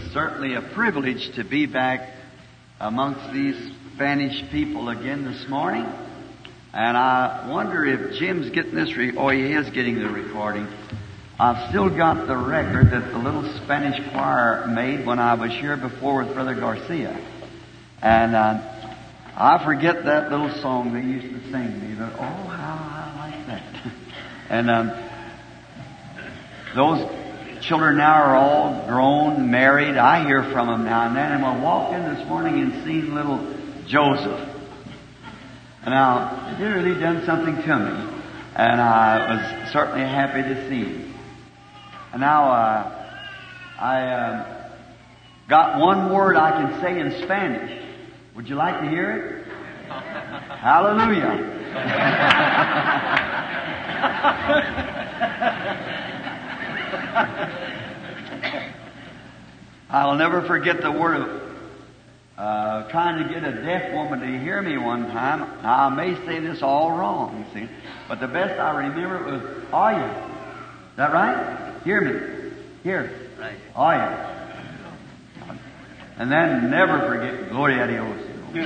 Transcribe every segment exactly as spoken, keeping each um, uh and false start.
certainly a privilege to be back amongst these Spanish people again this morning. And I wonder if Jim's getting this, re- oh, he is getting the recording. I've still got the record that the little Spanish choir made when I was here before with Brother Garcia. And uh, I forget that little song they used to sing to me, but oh, how I like that. and um, those children now are all grown, married. I hear from them now and then. And I walked in this morning and seen little Joseph. And now, it really done something to me. And I was certainly happy to see him. And now, uh, I uh, got one word I can say in Spanish. Would you like to hear it? Hallelujah. I'll never forget the word of uh, trying to get a deaf woman to hear me one time. Now, I may say this all wrong, you see, but the best I remember was, "Are you?" Is that right? Hear me. Hear. Right. Are you? And then never forget, Gloria a Dios.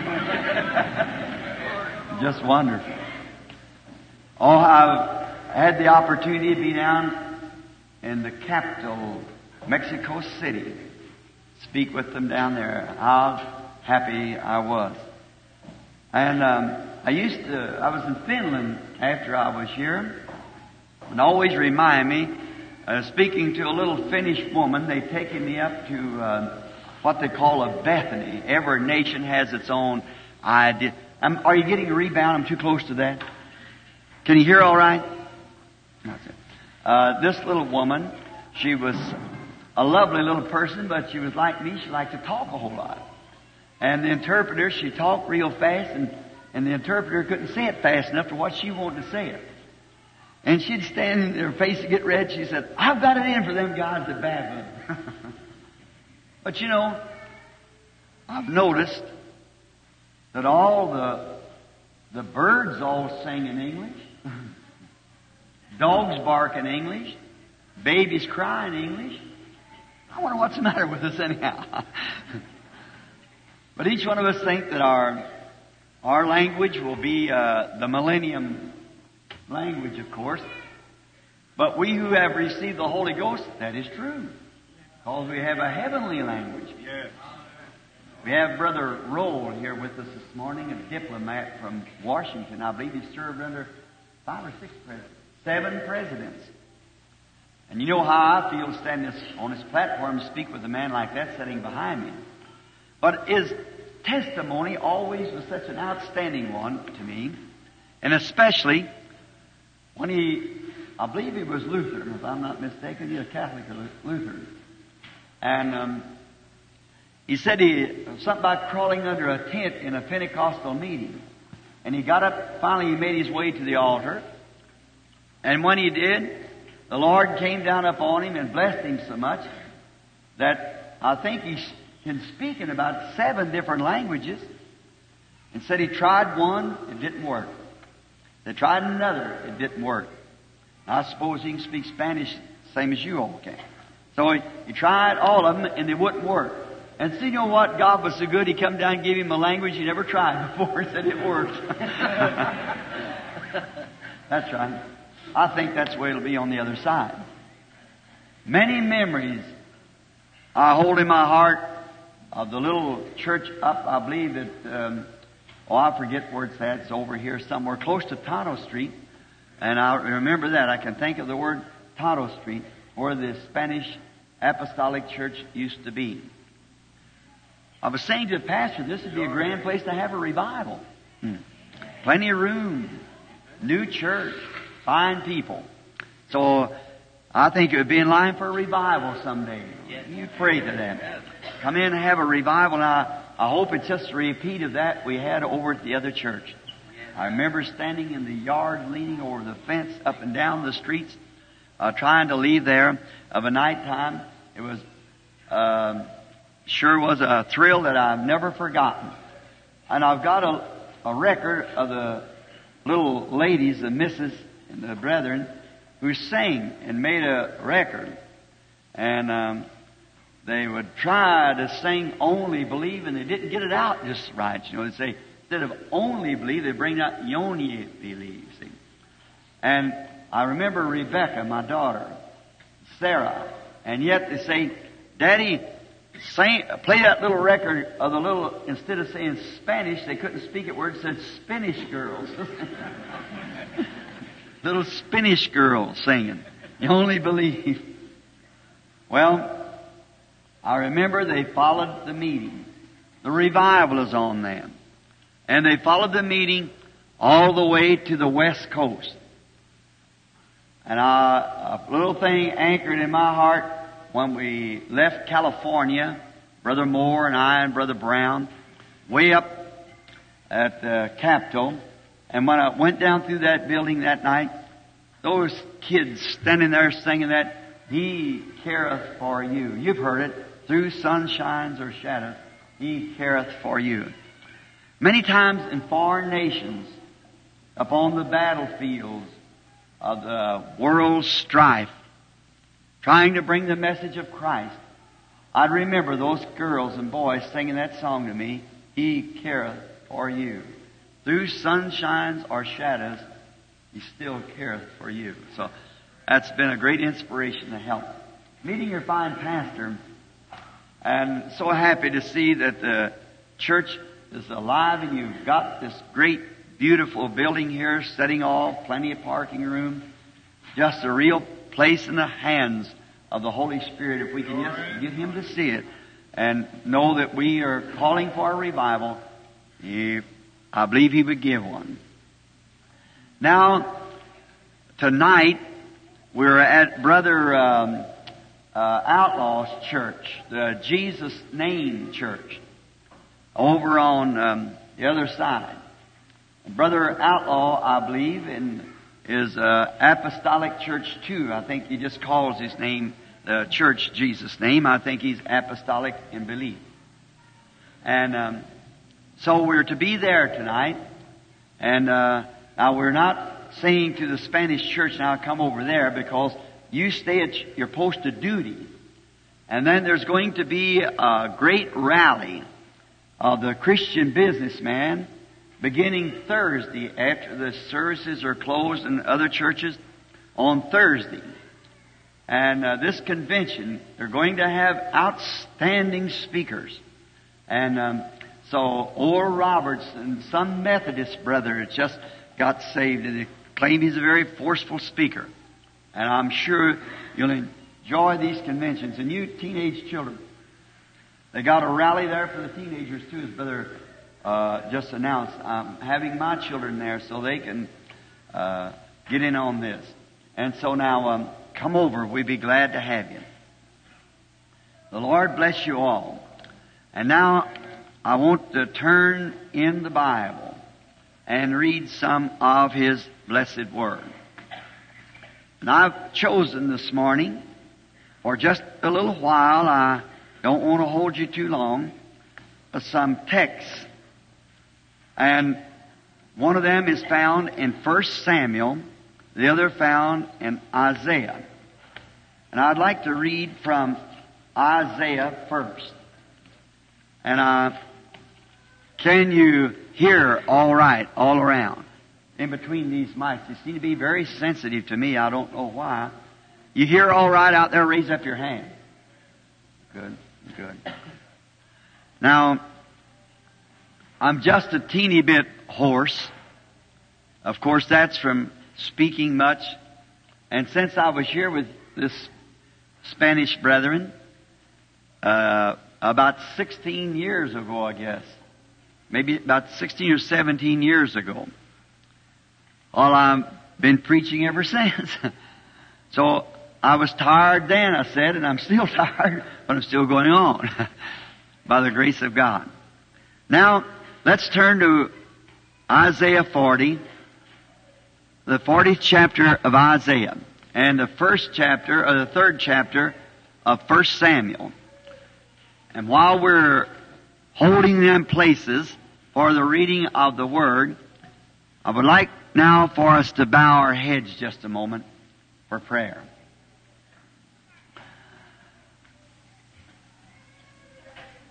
Just wonderful. Oh, I've had the opportunity to be down in the capital, Mexico City. Speak with them down there. How happy I was. And um, I used to, I was in Finland after I was here. And always remind me, uh, speaking to a little Finnish woman, they'd taken me up to uh, what they call a Bethany. Every nation has its own idea. Um, are you getting a rebound? I'm too close to that. Can you hear all right? That's it. Uh, this little woman, she was a lovely little person, but she was like me. She liked to talk a whole lot. And the interpreter, she talked real fast, and, and the interpreter couldn't say it fast enough for what she wanted to say it. And she'd stand in her face and get red. She said, "I've got it in for them guys at Babylon." But you know, I've noticed that all the the birds all sing in English. Dogs bark in English. Babies cry in English. I wonder what's the matter with us anyhow. But each one of us think that our our language will be uh, the millennium language, of course. But we who have received the Holy Ghost, that is true. Because we have a heavenly language. Yes. We have Brother Roll here with us this morning, a diplomat from Washington. I believe he served under five or six presidents. Seven presidents. And you know how I feel standing this, on this platform to speak with a man like that sitting behind me. But his testimony always was such an outstanding one to me. And especially when he, I believe he was Lutheran, if I'm not mistaken. He was Catholic or Lutheran. And um, he said he something about crawling under a tent in a Pentecostal meeting. And he got up, finally he made his way to the altar. And when he did, the Lord came down upon him and blessed him so much that I think he can speak in about seven different languages. And said he tried one, it didn't work. They tried another, it didn't work. I suppose he can speak Spanish same as you all can. So he, he tried all of them and they wouldn't work. And see, you know what? God was so good, He come down and gave him a language he never tried before. He said it worked. That's right. I think that's the way it'll be on the other side. Many memories I hold in my heart of the little church up, I believe that, um, oh, I forget where it's at. It's over here somewhere close to Tonto Street. And I remember that. I can think of the word Tonto Street, where the Spanish Apostolic Church used to be. I was saying to the pastor, this would be a grand place to have a revival. Hmm. Plenty of room. New church. Fine people. So I think it would be in line for a revival someday. You pray to that. Come in and have a revival. Now, I hope it's just a repeat of that we had over at the other church. I remember standing in the yard, leaning over the fence, up and down the streets, uh, trying to leave there of a night time. It was, uh, sure was a thrill that I've never forgotten. And I've got a, a record of the little ladies, the missus and the brethren, who sang and made a record. And um, they would try to sing Only Believe, and they didn't get it out just right. You know, they say, instead of Only Believe, they bring out Yoni Believe, see. And I remember Rebecca, my daughter, Sarah, and yet they say, Daddy, sing, play that little record of the little, instead of saying Spanish, they couldn't speak it where it said Spanish girls. Little Spanish girls singing, You Only Believe. Well, I remember they followed the meeting. The revival is on them. And they followed the meeting all the way to the West Coast. And I, a little thing anchored in my heart when we left California, Brother Moore and I and Brother Brown, way up at the Capitol. And when I went down through that building that night, those kids standing there singing that, He careth for you. You've heard it. Through sunshines or shadows, He careth for you. Many times in foreign nations, upon the battlefields of the world's strife, trying to bring the message of Christ, I'd remember those girls and boys singing that song to me, He careth for you. Through sunshines or shadows, He still careth for you. So that's been a great inspiration to help. Meeting your fine pastor, and so happy to see that the church is alive and you've got this great, beautiful building here, setting off, plenty of parking room. Just a real place in the hands of the Holy Spirit if we can just get Him to see it and know that we are calling for a revival. He, I believe He would give one. Now, tonight, we're at Brother um, uh, Outlaw's church, the Jesus Name Church, over on um, the other side. Brother Outlaw, I believe, in, is uh, Apostolic Church too. I think he just calls his name the church Jesus Name. I think he's apostolic in belief. And um, so we're to be there tonight. And uh, now we're not saying to the Spanish church, now come over there, because you stay at your post of duty. And then there's going to be a great rally of the Christian businessman beginning Thursday after the services are closed in other churches on Thursday. And uh, this convention, they're going to have outstanding speakers. And um, so Oral Roberts and some Methodist brother has just got saved, and they claim he's a very forceful speaker. And I'm sure you'll enjoy these conventions. And you teenage children, they got a rally there for the teenagers too, as Brother uh, just announced. I'm having my children there so they can uh, get in on this. And so now, um, come over. We'd be glad to have you. The Lord bless you all. And now I want to turn in the Bible and read some of His blessed Word. And I've chosen this morning, for just a little while, I don't want to hold you too long, some texts. And one of them is found in First Samuel, the other found in Isaiah. And I'd like to read from Isaiah first. And uh, can you hear all right all around? In between these mics, you seem to be very sensitive to me. I don't know why. You hear all right out there? Raise up your hand. Good, good. Now, I'm just a teeny bit hoarse. Of course, that's from speaking much. And since I was here with this Spanish brethren, uh, about sixteen years ago, I guess, maybe about sixteen or seventeen years ago, well, I've been preaching ever since. So I was tired then, I said, and I'm still tired, but I'm still going on by the grace of God. Now, let's turn to Isaiah forty, the fortieth chapter of Isaiah, and the first chapter, or the third chapter of First Samuel. And while we're holding them places for the reading of the Word, I would like now for us to bow our heads just a moment for prayer.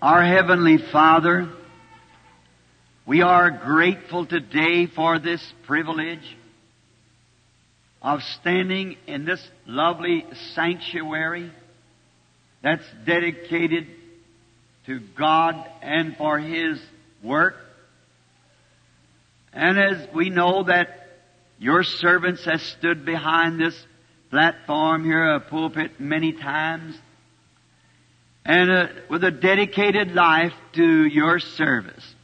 Our Heavenly Father, we are grateful today for this privilege of standing in this lovely sanctuary that's dedicated to God and for His work. And as we know that your servants have stood behind this platform here, a pulpit, many times, and uh, with a dedicated life to your service.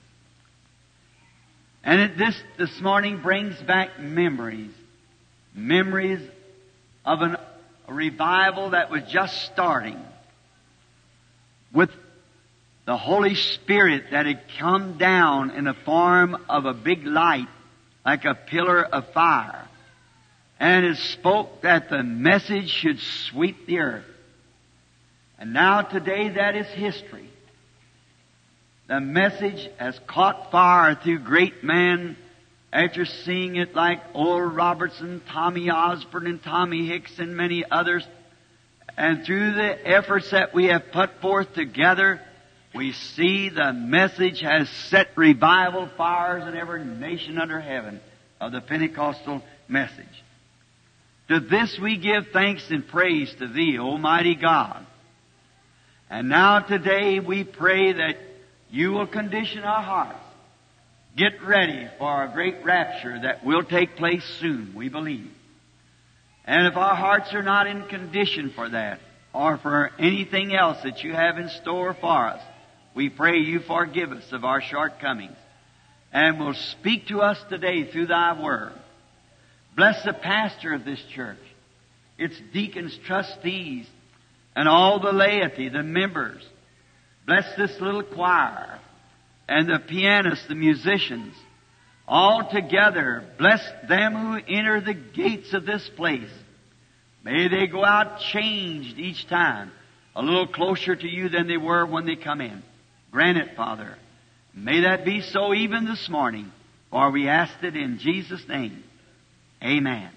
And it, this this morning brings back memories, memories of an, a revival that was just starting, with the Holy Spirit that had come down in the form of a big light, like a pillar of fire, and it spoke that the message should sweep the earth. And now today that is history. The message has caught fire through great men after seeing it, like Oral Robertson, Tommy Osborne, and Tommy Hicks, and many others. And through the efforts that we have put forth together, we see the message has set revival fires in every nation under heaven of the Pentecostal message. To this we give thanks and praise to Thee, Almighty God. And now today we pray that You will condition our hearts. Get ready for a great rapture that will take place soon, we believe. And if our hearts are not in condition for that, or for anything else that You have in store for us, we pray You forgive us of our shortcomings, and will speak to us today through Thy Word. Bless the pastor of this church, its deacons, trustees, and all the laity, the members. Bless this little choir, and the pianists, the musicians. All together, bless them who enter the gates of this place. May they go out changed each time, a little closer to You than they were when they come in. Grant it, Father. May that be so even this morning, for we asked it in Jesus' name. Amen.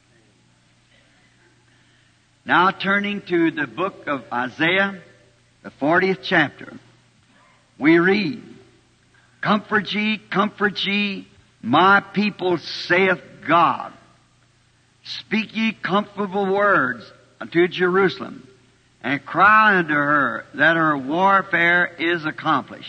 Now turning to the book of Isaiah, the fortieth chapter, we read, Comfort ye, comfort ye, my people, saith God. Speak ye comfortable words unto Jerusalem, and cry unto her that her warfare is accomplished,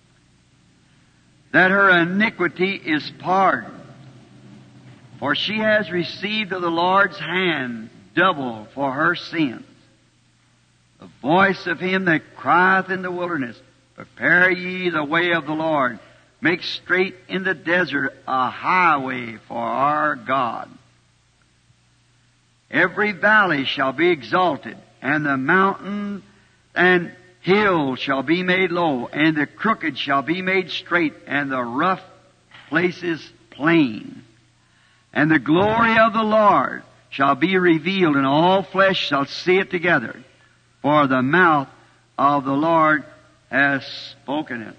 that her iniquity is pardoned. For she has received of the Lord's hand double for her sins. The voice of him that crieth in the wilderness, Prepare ye the way of the Lord, make straight in the desert a highway for our God. Every valley shall be exalted, and the mountain and hill shall be made low, and the crooked shall be made straight, and the rough places plain. And the glory of the Lord shall be revealed, and all flesh shall see it together. For the mouth of the Lord has spoken it.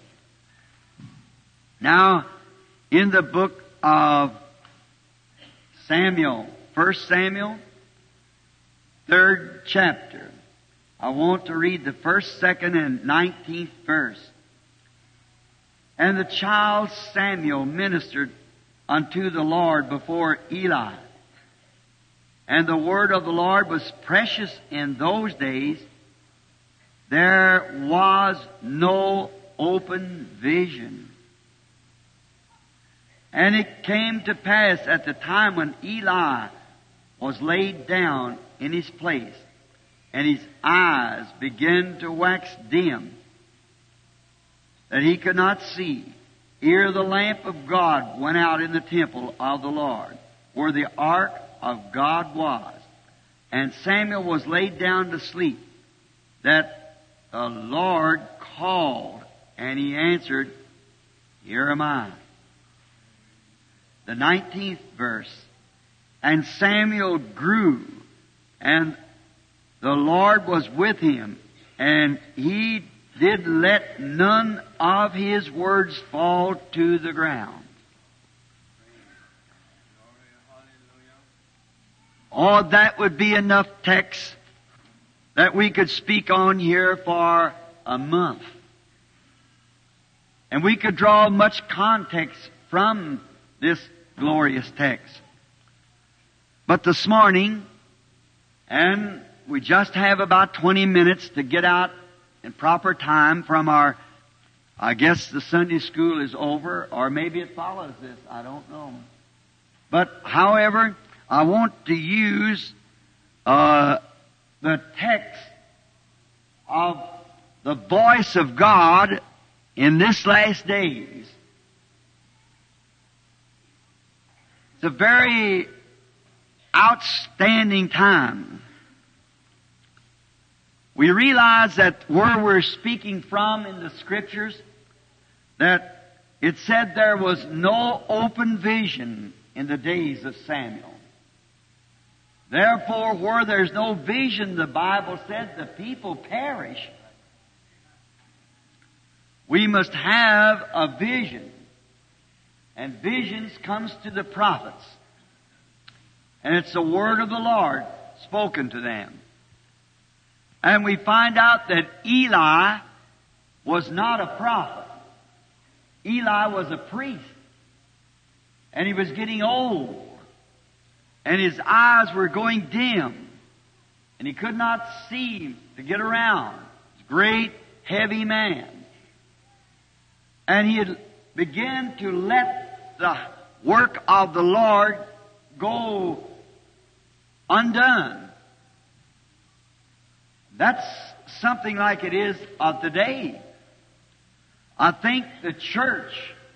Now, in the book of Samuel, First Samuel, third chapter, I want to read the first, second, and nineteenth verse. And the child Samuel ministered unto the Lord before Eli. And the word of the Lord was precious in those days. There was no open vision. And it came to pass at the time when Eli was laid down in his place, and his eyes began to wax dim, that he could not see, ere the lamp of God went out in the temple of the Lord, where the ark of God was. And Samuel was laid down to sleep, that the Lord called, and he answered, Here am I. The nineteenth verse. And Samuel grew, and the Lord was with him, and he did let none of his words fall to the ground. Oh, that would be enough text that we could speak on here for a month. And we could draw much context from this glorious text. But this morning, and we just have about twenty minutes to get out in proper time from our, I guess the Sunday school is over, or maybe it follows this, I don't know. But however, I want to use uh, the text of the voice of God in this last days. It's a very outstanding time. We realize that where we're speaking from in the Scriptures, that it said there was no open vision in the days of Samuel. Therefore, where there's no vision, the Bible said, the people perish. We must have a vision. And visions comes to the prophets. And it's the word of the Lord spoken to them. And we find out that Eli was not a prophet. Eli was a priest. And he was getting old. And his eyes were going dim. And he could not see to get around. He was a great, heavy man. And he had begun to let the work of the Lord go undone. That's something like it is of today. I think the church,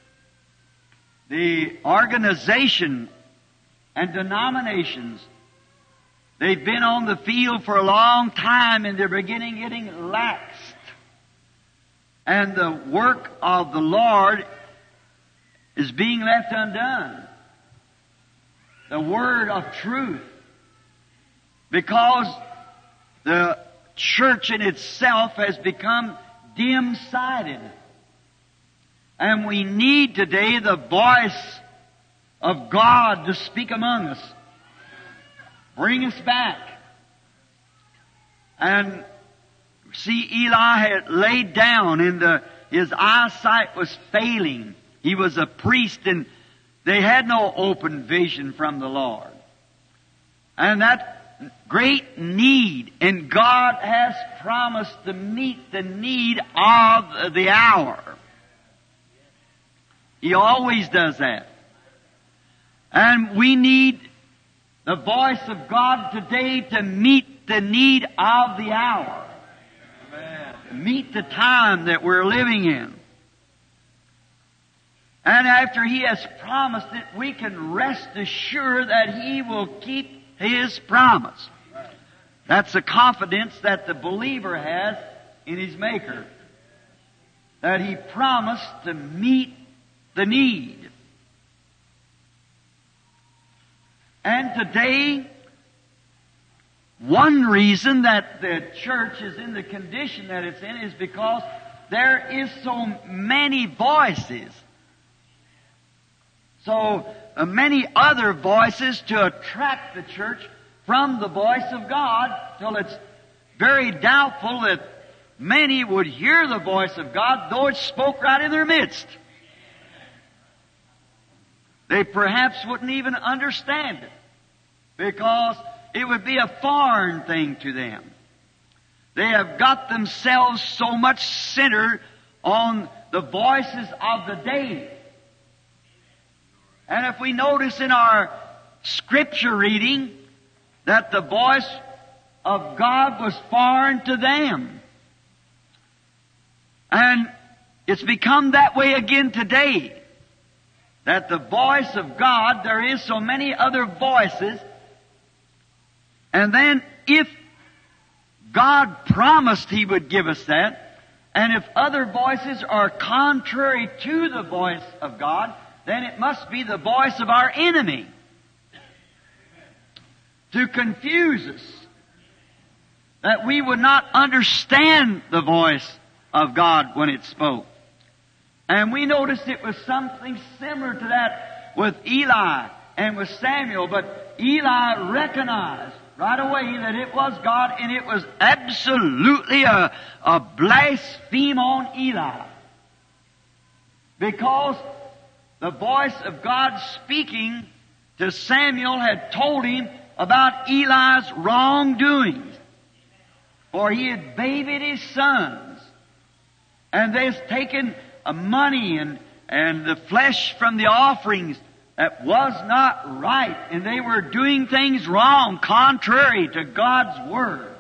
the organization and denominations, they've been on the field for a long time and they're beginning getting laxed. And the work of the Lord is being left undone. The word of truth. Because the church in itself has become dim-sighted. And we need today the voice of God to speak among us. Bring us back. And see, Eli had laid down and the, his eyesight was failing. He was a priest and they had no open vision from the Lord. And that great need, and God has promised to meet the need of the hour. He always does that. And we need the voice of God today to meet the need of the hour. Meet the time that we're living in. And after He has promised it, we can rest assured that He will keep His promise. That's the confidence that the believer has in his Maker. That He promised to meet the need. And today, one reason that the church is in the condition that it's in is because there is so many voices. So uh, many other voices to attract the church from the voice of God, till it's very doubtful that many would hear the voice of God, though it spoke right in their midst. They perhaps wouldn't even understand it, because it would be a foreign thing to them. They have got themselves so much centered on the voices of the day. And if we notice in our scripture reading that the voice of God was foreign to them. And it's become that way again today. That the voice of God, there is so many other voices. And then if God promised He would give us that, and if other voices are contrary to the voice of God, then it must be the voice of our enemy to confuse us, that we would not understand the voice of God when it spoke. And we noticed it was something similar to that with Eli and with Samuel, but Eli recognized right away that it was God, and it was absolutely a, a blaspheme on Eli. Because the voice of God speaking to Samuel had told him about Eli's wrongdoings. For he had babied his sons. And they'd taken uh, money and, and the flesh from the offerings that was not right. And they were doing things wrong, contrary to God's Word.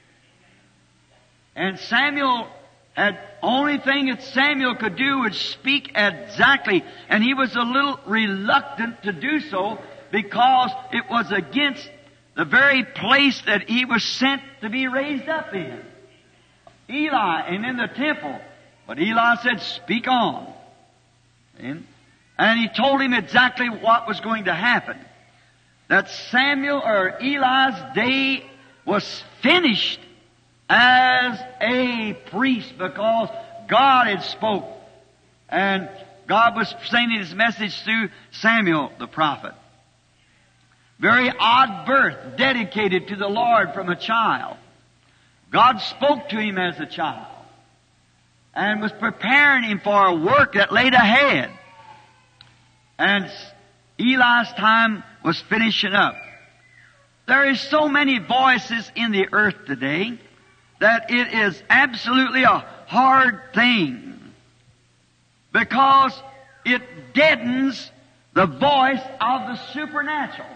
And Samuel had, only thing that Samuel could do was speak exactly. And he was a little reluctant to do so because it was against the very place that he was sent to be raised up in. Eli and in the temple. But Eli said, speak on. And, and he told him exactly what was going to happen. That Samuel or Eli's day was finished as a priest because God had spoke. And God was sending His message through Samuel the prophet. Very odd birth, dedicated to the Lord from a child. God spoke to him as a child and was preparing him for a work that laid ahead. And Eli's time was finishing up. There is so many voices in the earth today that it is absolutely a hard thing because it deadens the voice of the supernatural.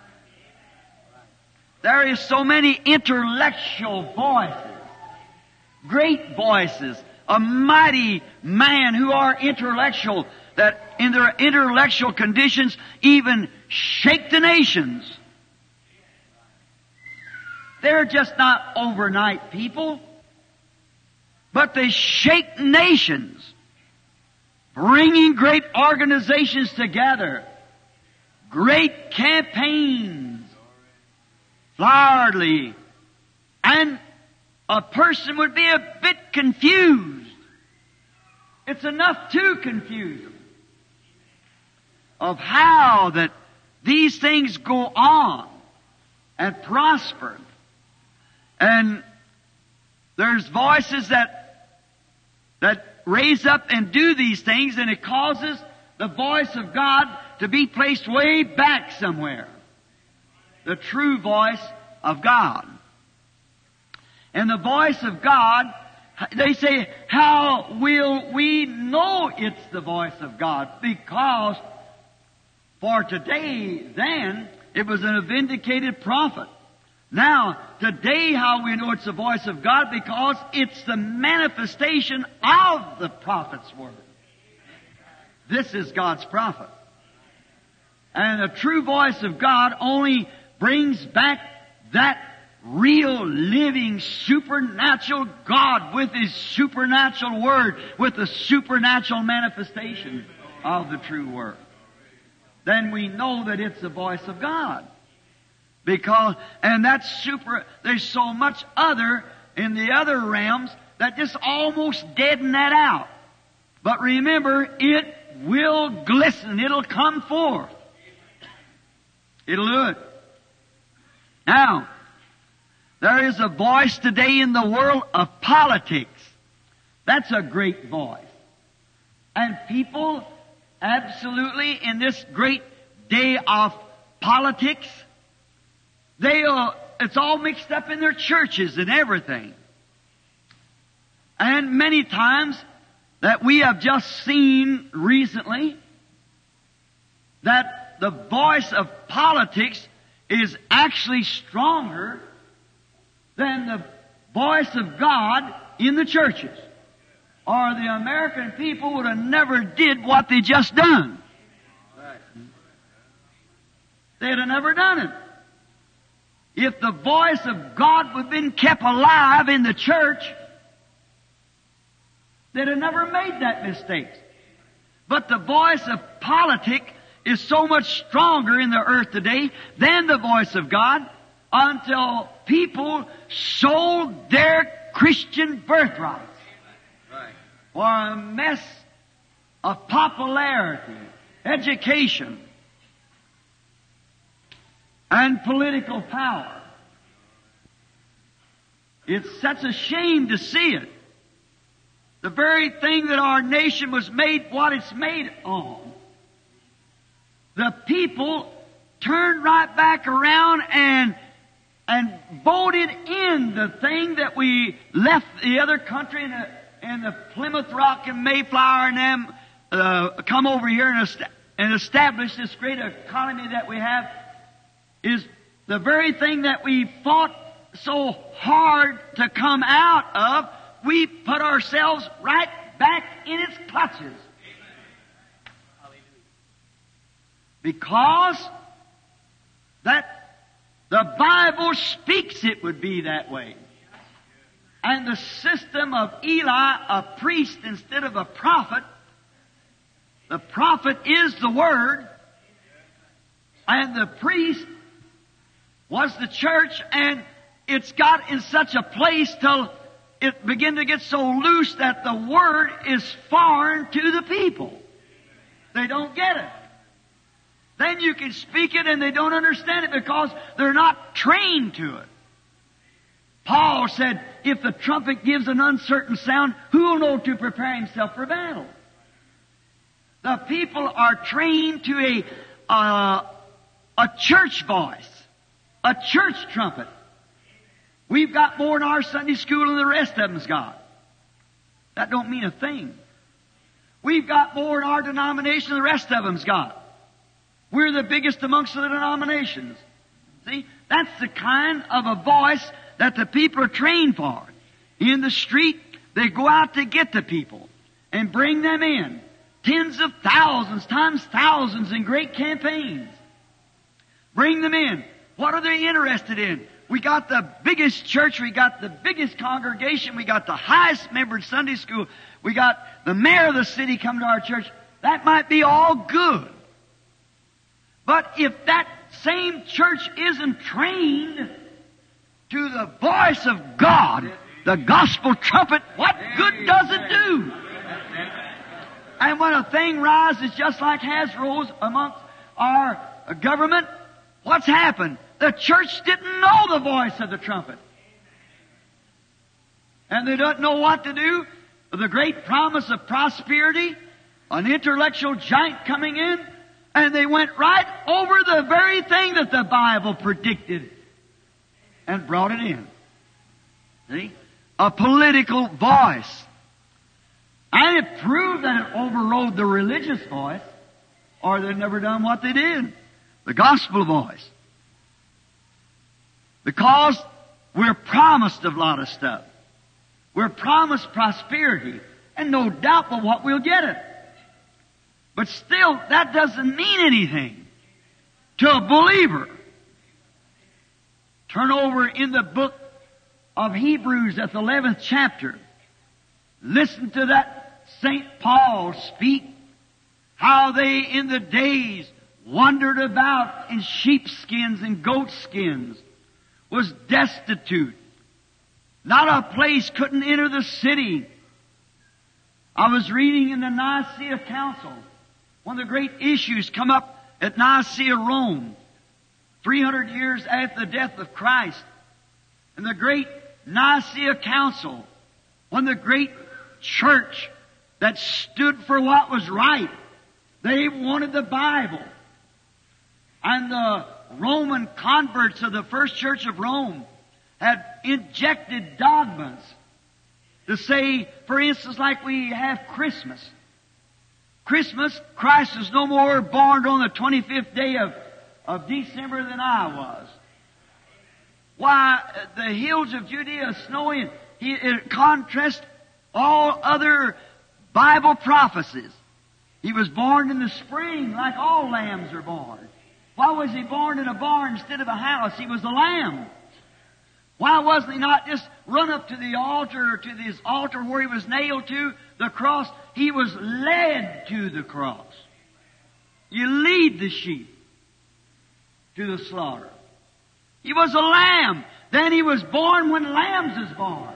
There is so many intellectual voices, great voices, a mighty man who are intellectual, that in their intellectual conditions even shake the nations. They're just not overnight people, but they shake nations, bringing great organizations together, great campaigns, largely, and a person would be a bit confused. It's enough to confuse them of how that these things go on and prosper. And there's voices that that raise up and do these things, and it causes the voice of God to be placed way back somewhere. The true voice of God. And the voice of God, they say, how will we know it's the voice of God? Because for today, then, it was a vindicated prophet. Now, today, how we know it's the voice of God? Because it's the manifestation of the prophet's word. This is God's prophet. And the true voice of God only brings back that real, living, supernatural God with His supernatural Word, with the supernatural manifestation of the true Word. Then we know that it's the voice of God. Because, and that's super, there's so much other in the other realms that just almost deaden that out. But remember, it will glisten. It'll come forth. It'll do it. Now, there is a voice today in the world of politics. That's a great voice. And people absolutely in this great day of politics, they uh, it's all mixed up in their churches and everything. And many times that we have just seen recently that the voice of politics is actually stronger than the voice of God in the churches. Or the American people would have never did what they just done. They'd have never done it. If the voice of God would have been kept alive in the church, they'd have never made that mistake. But the voice of politics is so much stronger in the earth today than the voice of God until people sold their Christian birthrights for a mess of popularity, education, and political power. It's such a shame to see it. the very thing that our nation was made, what it's made on, the people turned right back around and and voted in the thing that we left the other country and the, and the Plymouth Rock and Mayflower and them uh, come over here and, est- and establish this great economy that we have, is the very thing that we fought so hard to come out of. We put ourselves right back in its clutches. Because that the Bible speaks it would be that way. And the system of Eli, a priest instead of a prophet, the prophet is the Word, and the priest was the church, and it's got in such a place till it began to get so loose that the Word is foreign to the people. They don't get it. Then you can speak it and they don't understand it because they're not trained to it. Paul said, if the trumpet gives an uncertain sound, who will know to prepare himself for battle? The people are trained to a, uh, a church voice, a church trumpet. We've got more in our Sunday school than the rest of them's got. That don't mean a thing. We've got more in our denomination than the rest of them's got. We're the biggest amongst the denominations. See, that's the kind of a voice that the people are trained for. In the street, they go out to get the people and bring them in. Tens of thousands, times thousands in great campaigns. Bring them in. What are they interested in? We got the biggest church, we got the biggest congregation, we got the highest membered Sunday school, we got the mayor of the city come to our church. That might be all good. But if that same church isn't trained to the voice of God, the gospel trumpet, what good does it do? And when a thing rises just like has rose amongst our government, what's happened? The church didn't know the voice of the trumpet. And they don't know what to do. The great promise of prosperity, an intellectual giant coming in, and they went right over the very thing that the Bible predicted and brought it in. See? A political voice. And it proved that it overrode the religious voice, or they'd never done what they did. The gospel voice. Because we're promised a lot of stuff. We're promised prosperity, and no doubt but what we'll get it. But still, that doesn't mean anything to a believer. Turn over in the book of Hebrews at the eleventh chapter. Listen to that Saint Paul speak, how they in the days wandered about in sheepskins and goatskins, was destitute. Not a place couldn't enter the city. I was reading in the Nicaea Council. One of the great issues come up at Nicaea, Rome, three hundred years after the death of Christ. And the great Nicaea Council, one of the great church that stood for what was right. They wanted the Bible. And the Roman converts of the first church of Rome had injected dogmas to say, for instance, like we have Christmas. Christmas, Christ was no more born on the twenty-fifth day of, of December than I was. Why, the hills of Judea are snowy, and he, it contrasts all other Bible prophecies. He was born in the spring like all lambs are born. Why was he born in a barn instead of a house? He was a lamb. Why wasn't he not just run up to the altar or to this altar where he was nailed to the cross? He was led to the cross. You lead the sheep to the slaughter. He was a lamb. Then he was born when lambs is born.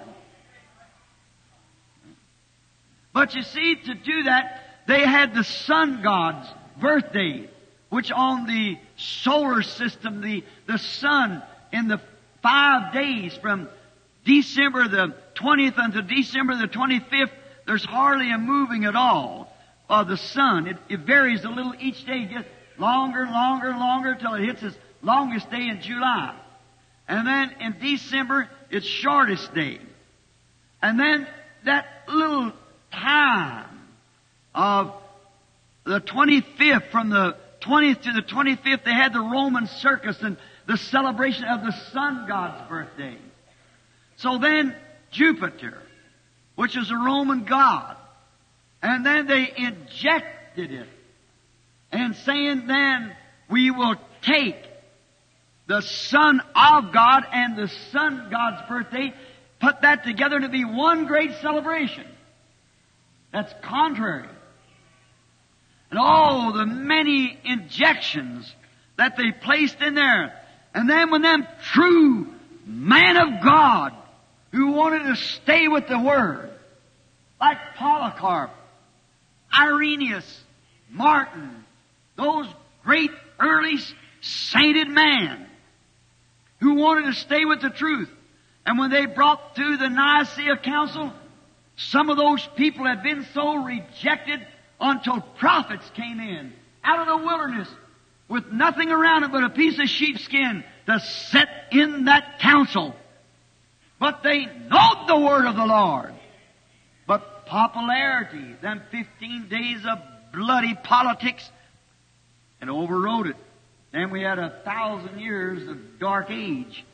But you see, to do that, they had the sun god's birthday, which on the solar system, the, the sun in the five days from December the twentieth until December the twenty-fifth, there's hardly a moving at all of the sun. It, it varies a little each day, gets longer and longer and longer until it hits its longest day in July. And then in December, its shortest day. And then that little time of the twenty-fifth, from the twentieth to the twenty-fifth, they had the Roman circus and the celebration of the sun god's birthday. So then Jupiter, which is a Roman god, and then they injected it, and saying then we will take the Son of God and the Sun God's birthday, put that together to be one great celebration. That's contrary. And all the many injections that they placed in there. And then when them true man of God who wanted to stay with the Word, like Polycarp, Irenaeus, Martin, those great early sainted men who wanted to stay with the truth. And when they brought to the Nicaea Council, some of those people had been so rejected until prophets came in out of the wilderness with nothing around it but a piece of sheepskin to set in that council. But they knowed the word of the Lord. But popularity, them fifteen days of bloody politics, and overrode it. Then we had a thousand years of dark age.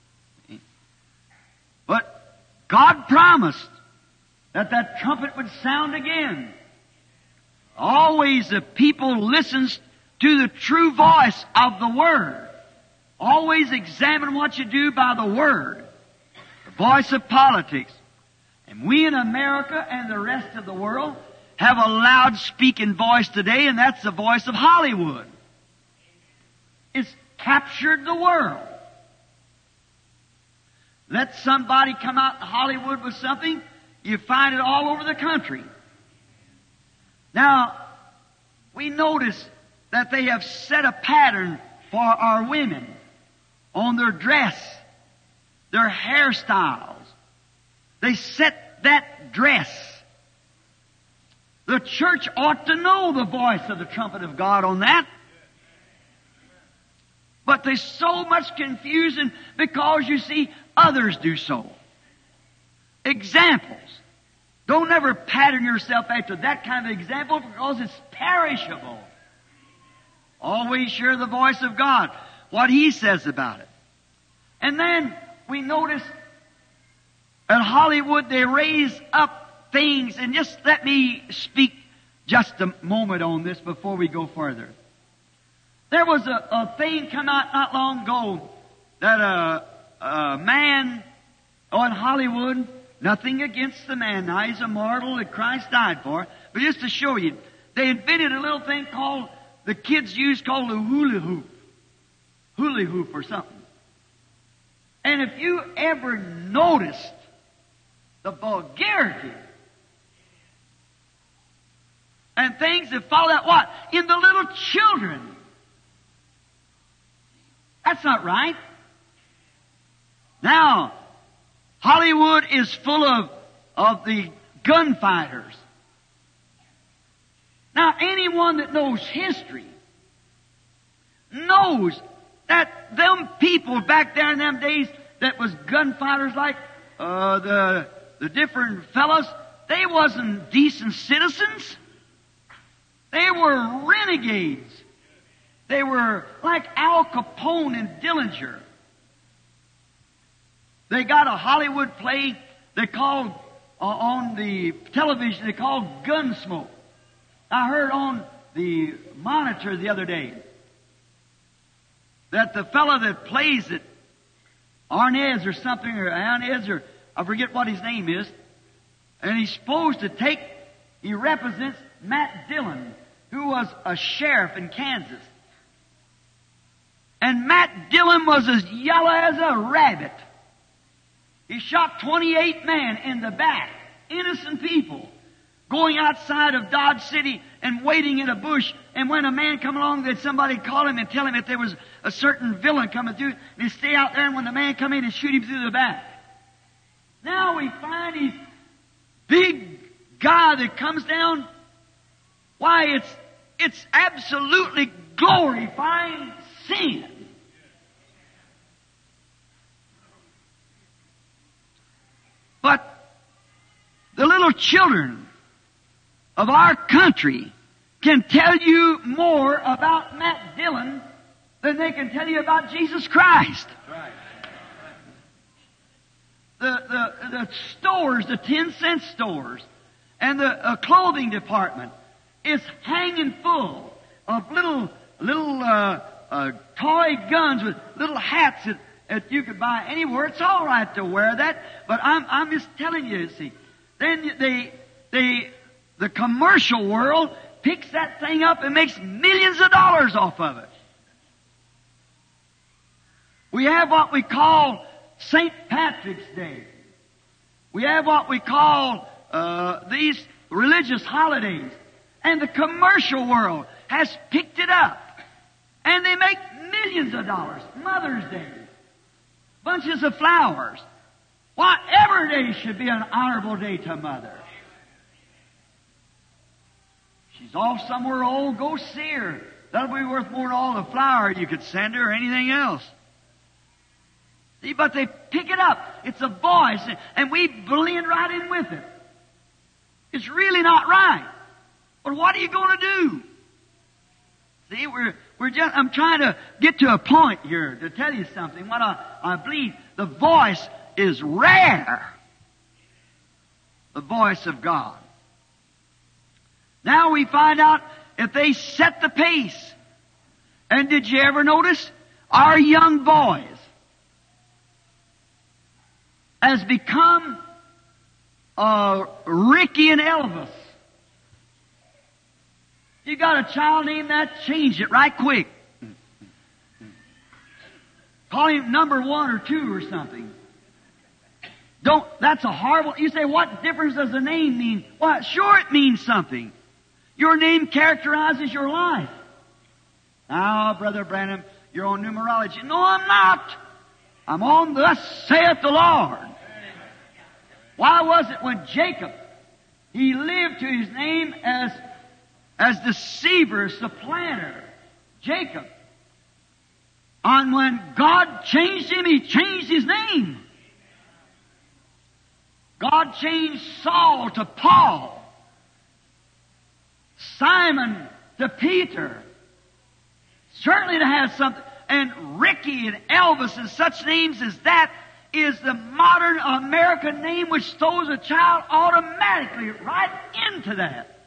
But God promised that that trumpet would sound again. Always the people listens to the true voice of the Word. Always examine what you do by the Word. The voice of politics. And we in America and the rest of the world have a loud speaking voice today, and that's the voice of Hollywood. It's captured the world. Let somebody come out in Hollywood with something, you find it all over the country. Now, we notice that they have set a pattern for our women on their dress, their hairstyles. They set that dress. The church ought to know the voice of the trumpet of God on that. But there's so much confusion because, you see, others do so. Examples. Don't ever pattern yourself after that kind of example because it's perishable. Always hear the voice of God, what He says about it. And then we notice at Hollywood they raise up things, and just let me speak just a moment on this before we go further. There was a, a thing come out not long ago that a, a man oh, in Hollywood, nothing against the man now, he's a mortal that Christ died for, but just to show you, they invented a little thing called, the kids use called the hula hoop. Hula hoop or something. And if you ever noticed the vulgarity and things that follow that, what? In the little children. That's not right. Now, Hollywood is full of, of the gunfighters. Now, anyone that knows history knows that them people back there in them days that was gunfighters like uh, the the different fellows, they wasn't decent citizens. They were renegades. They were like Al Capone and Dillinger. They got a Hollywood play they called, uh, on the television, they called Gunsmoke. I heard on the monitor the other day that the fellow that plays it, Arnez or something, or Arnez, or I forget what his name is, and he's supposed to take, he represents Matt Dillon, who was a sheriff in Kansas. And Matt Dillon was as yellow as a rabbit. He shot twenty-eight men in the back, innocent people, going outside of Dodge City and waiting in a bush. And when a man come along, that somebody call him and tell him that there was a certain villain coming through, and he'd stay out there, and when the man come in, and shoot him through the back. Now we find these big God that comes down, why, it's, it's absolutely glorifying sin. But the little children of our country can tell you more about Matt Dillon than they can tell you about Jesus Christ. Right. The, the, the stores, the ten cent stores, and the uh, clothing department is hanging full of little, little, uh, uh, toy guns with little hats that, that you could buy anywhere. It's all right to wear that, but I'm, I'm just telling you, see. Then they, they, the commercial world picks that thing up and makes millions of dollars off of it. We have what we call Saint Patrick's Day. We have what we call uh, these religious holidays. And the commercial world has picked it up. And they make millions of dollars. Mother's Day. Bunches of flowers. Why, every day should be an honorable day to Mother. She's off somewhere old, go see her. That'll be worth more than all the flower you could send her or anything else. See, but they pick it up. It's a voice, and we blend right in with it. It's really not right. But what are you going to do? See, we're, we're just, I'm trying to get to a point here to tell you something. What I, I believe, the voice is rare. The voice of God. Now we find out if they set the pace. And did you ever notice our young boys has become uh, Ricky and Elvis? You got a child named that, change it right quick. Call him number one or two or something. Don't, that's a horrible, you say, what difference does the name mean? Well, sure it means something. Your name characterizes your life. Now, Brother Branham, you're on numerology. No, I'm not. I'm on thus saith the Lord. Why was it when Jacob, he lived to his name as, as deceiver, supplanter, Jacob. And when God changed him, He changed his name. God changed Saul to Paul. Simon to Peter. Certainly to have something. And Ricky and Elvis and such names as that is the modern American name which throws a child automatically right into that.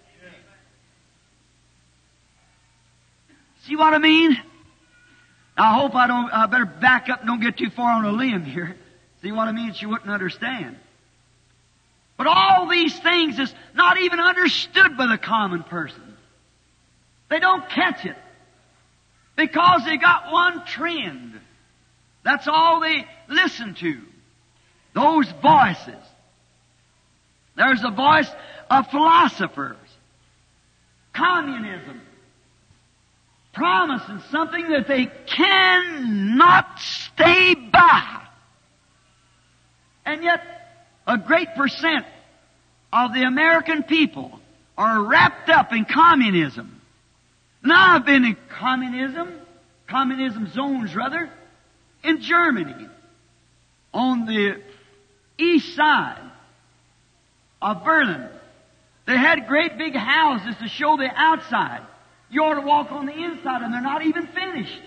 See what I mean? I hope I don't, I better back up and don't get too far on a limb here. See what I mean? She wouldn't understand. But all these things is not even understood by the common person. They don't catch it. Because they got one trend. That's all they listen to. Those voices. There's a voice of philosophers. Communism. Promising something that they cannot stay by. And yet, a great percent of the American people are wrapped up in communism. Now I've been in communism, communism zones rather, in Germany, on the east side of Berlin. They had great big houses to show the outside. You ought to walk on the inside and they're not even finished.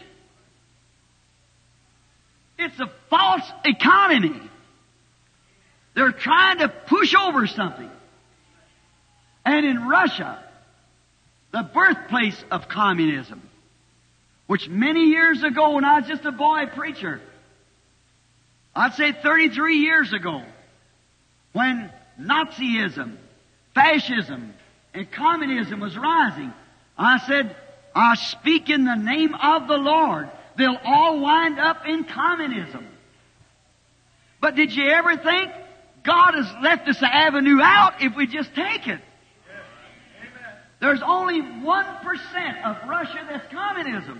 It's a false economy. They're trying to push over something. And in Russia, the birthplace of communism, which many years ago when I was just a boy preacher, I'd say thirty-three years ago, when Nazism, fascism, and communism was rising, I said, I speak in the name of the Lord. They'll all wind up in communism. But did you ever think God has left us an avenue out if we just take it? There's only one percent of Russia that's communism.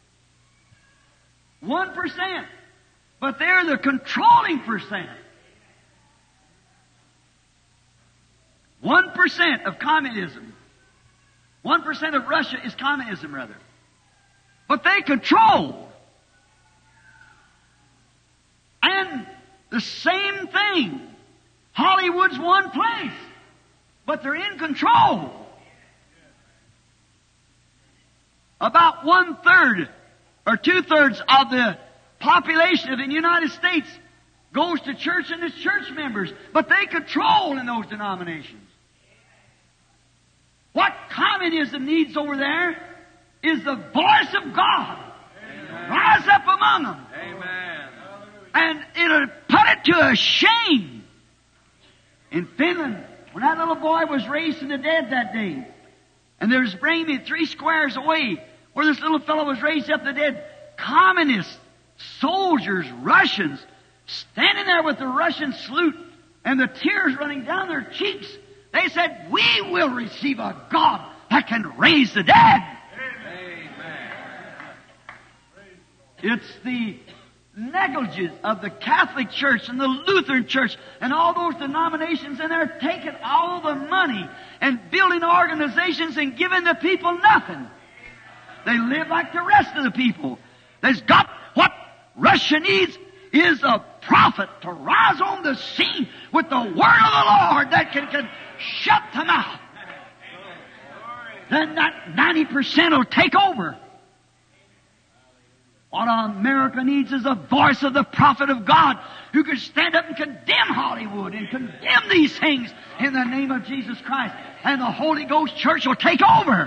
One percent. But they're the controlling percent. One percent of communism. One percent of Russia is communism, rather. But they control. And the same thing. Hollywood's one place. But they're in control. About one third or two thirds of the population of the United States goes to church and is church members. But they control in those denominations. What communism needs over there is the voice of God. Amen. Rise up among them. Amen. And it'll put it to a shame. In Finland, when that little boy was raised from the dead that day, and there was bringing me three squares away, where this little fellow was raised up from the dead, communists, soldiers, Russians, standing there with the Russian salute, and the tears running down their cheeks. They said, we will receive a God that can raise the dead. Amen. It's the negligence of the Catholic Church and the Lutheran Church and all those denominations, and they're taking all the money and building organizations and giving the people nothing. They live like the rest of the people. There's got what Russia needs is a prophet to rise on the scene with the word of the Lord that can, can shut them out. Then that ninety percent will take over. What America needs is a voice of the prophet of God who can stand up and condemn Hollywood and condemn these things in the name of Jesus Christ. And the Holy Ghost Church will take over.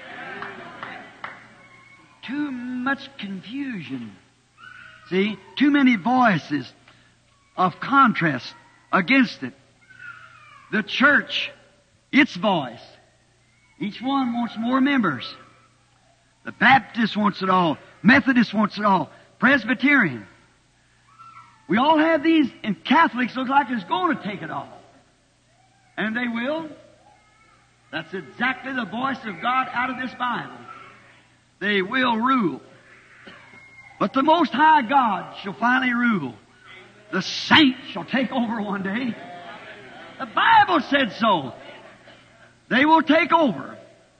Too much confusion. See? Too many voices of contrast against it. The church, its voice. Each one wants more members. The Baptist wants it all. Methodist wants it all. Presbyterian. We all have these, and Catholics look like it's going to take it all. And they will. That's exactly the voice of God out of this Bible. They will rule. But the Most High God shall finally rule. The saints shall take over one day. The Bible said so. They will take over.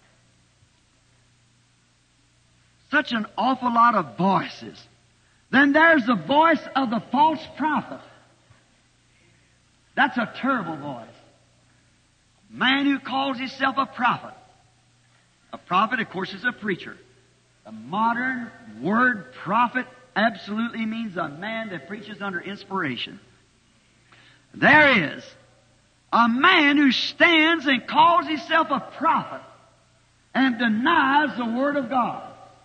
Such an awful lot of voices. Then there's the voice of the false prophet. That's a terrible voice. A man who calls himself a prophet. A prophet, of course, is a preacher. The modern word prophet absolutely means a man that preaches under inspiration. There is a man who stands and calls himself a prophet and denies the Word of God.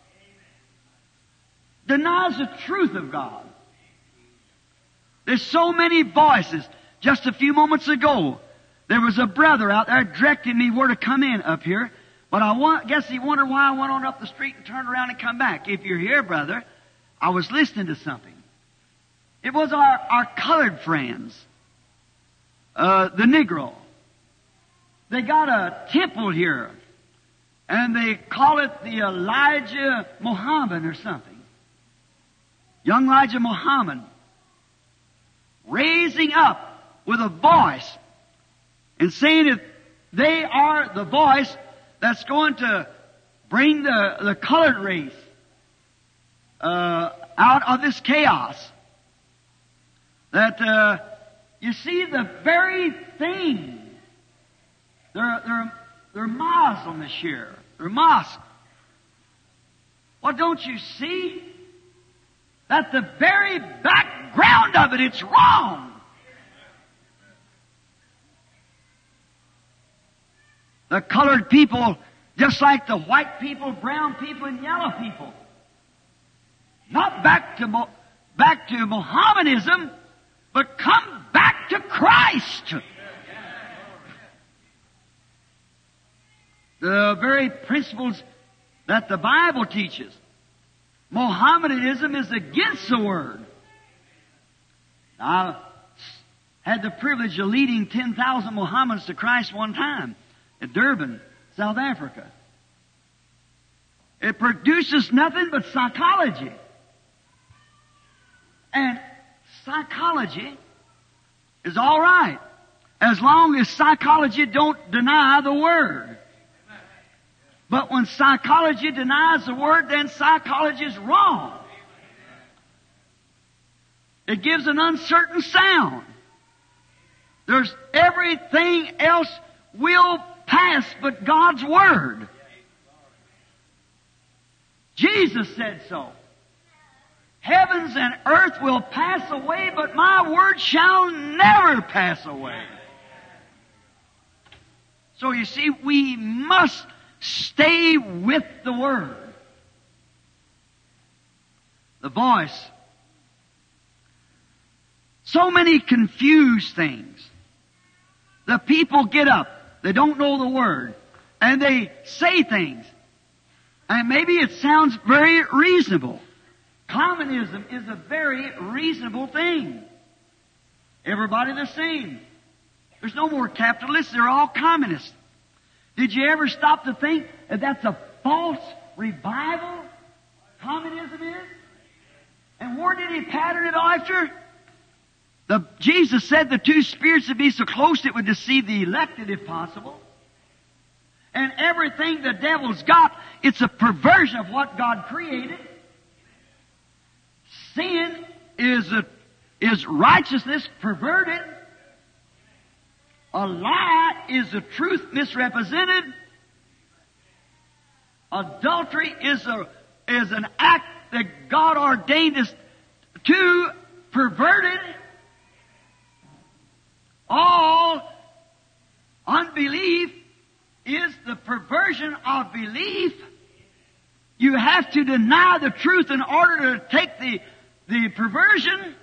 Denies the truth of God. There's so many voices. Just a few moments ago, there was a brother out there directing me where to come in up here. But I want, guess he wondered why I went on up the street and turned around and come back. If you're here, brother, I was listening to something. It was our, our colored friends, uh, the Negro. They got a temple here, and they call it the Elijah Muhammad or something. Young Elijah Muhammad, raising up with a voice and saying that they are the voice that's going to bring the, the colored race uh, out of this chaos. That, uh, you see, the very thing, they're, they're, they're Muslim this year. They're mosque. Well, don't you see? That the very background of it, it's wrong. The colored people, just like the white people, brown people, and yellow people. Not back to, Mo- back to Mohammedanism, but come back to Christ. The very principles that the Bible teaches. Mohammedanism is against the Word. I had the privilege of leading ten thousand Mohammedans to Christ one time at Durban, South Africa. It produces nothing but psychology. And psychology is all right. as long as psychology don't deny the Word. But when psychology denies the Word, then psychology is wrong. It gives an uncertain sound. There's everything else will pass but God's Word. Jesus said so. Heavens and earth will pass away, but my Word shall never pass away. So you see, we must stay with the Word. The voice. So many confused things. The people get up. They don't know the Word. And they say things. And maybe it sounds very reasonable. Communism is a very reasonable thing. Everybody the same. There's no more capitalists. They're all communists. Did you ever stop to think that that's a false revival? Communism is? And where did he pattern it after? The, Jesus said the two spirits would be so close it would deceive the elected if possible. And everything the devil's got, it's a perversion of what God created. Sin is a, is righteousness perverted. A lie is the truth misrepresented. Adultery is a is an act that God ordained us to perverted. All unbelief is the perversion of belief. You have to deny the truth in order to take the, the perversion.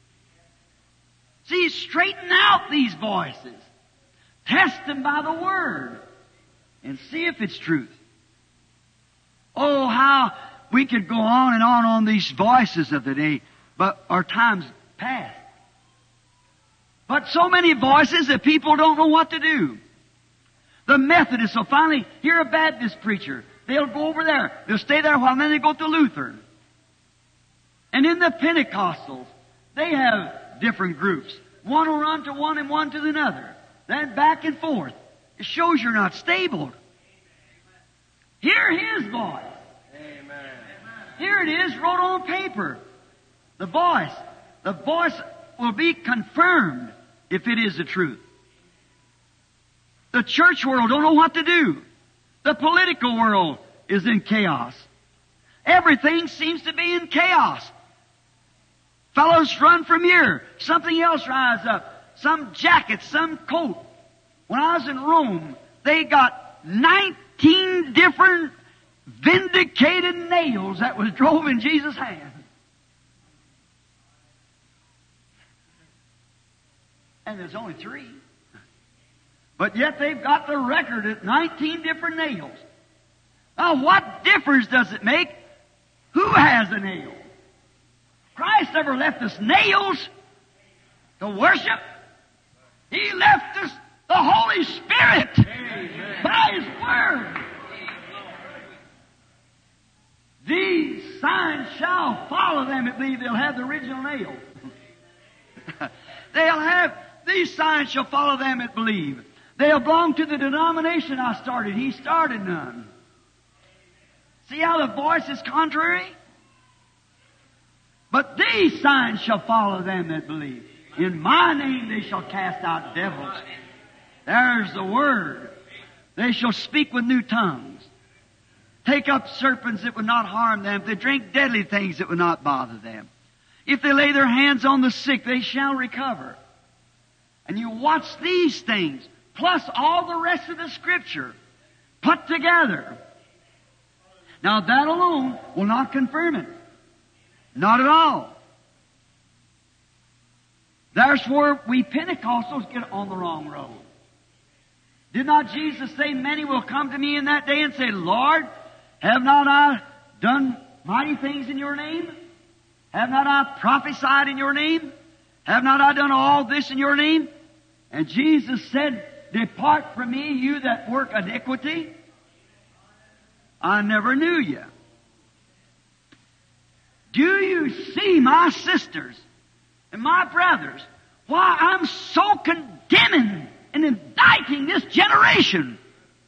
See, straighten out these voices. Test them by the Word. And see if it's truth. Oh, how we could go on and on on these voices of the day. But our time's past. But so many voices that people don't know what to do. The Methodists will finally hear a Baptist preacher. They'll go over there. They'll stay there a while, and then they go to Lutheran. And in the Pentecostals, they have different groups. One will run to one and one to another. Then back and forth. It shows you're not stable. Hear His voice. Amen. Here it is, wrote on paper. The voice. The voice will be confirmed if it is the truth. The church world don't know what to do. The political world is in chaos. Everything seems to be in chaos. Fellows run from here. Something else rise up. Some jacket, some coat. When I was in Rome, they got nineteen different vindicated nails that was drove in Jesus' hand. And there's only three. But yet they've got the record at nineteen different nails. Now what difference does it make who has a nail? Christ never left us nails to worship. He left us the Holy Spirit. Amen. By His Word. These signs shall follow them that believe. They'll have the original nail. They'll have, these signs shall follow them that believe. They'll belong to the denomination I started. He started none. See how the voice is contrary? But these signs shall follow them that believe. In my name they shall cast out devils. There's the Word. They shall speak with new tongues. Take up serpents that would not harm them. If they drink deadly things that would not bother them. If they lay their hands on the sick, they shall recover. And you watch these things, plus all the rest of the Scripture, put together. Now that alone will not confirm it. Not at all. That's where we Pentecostals get on the wrong road. Did not Jesus say, many will come to me in that day and say, Lord, have not I done mighty things in your name? Have not I prophesied in your name? Have not I done all this in your name? And Jesus said, depart from me, you that work iniquity. I never knew you. Do you see, my sisters and my brothers, why I'm so condemning and indicting this generation.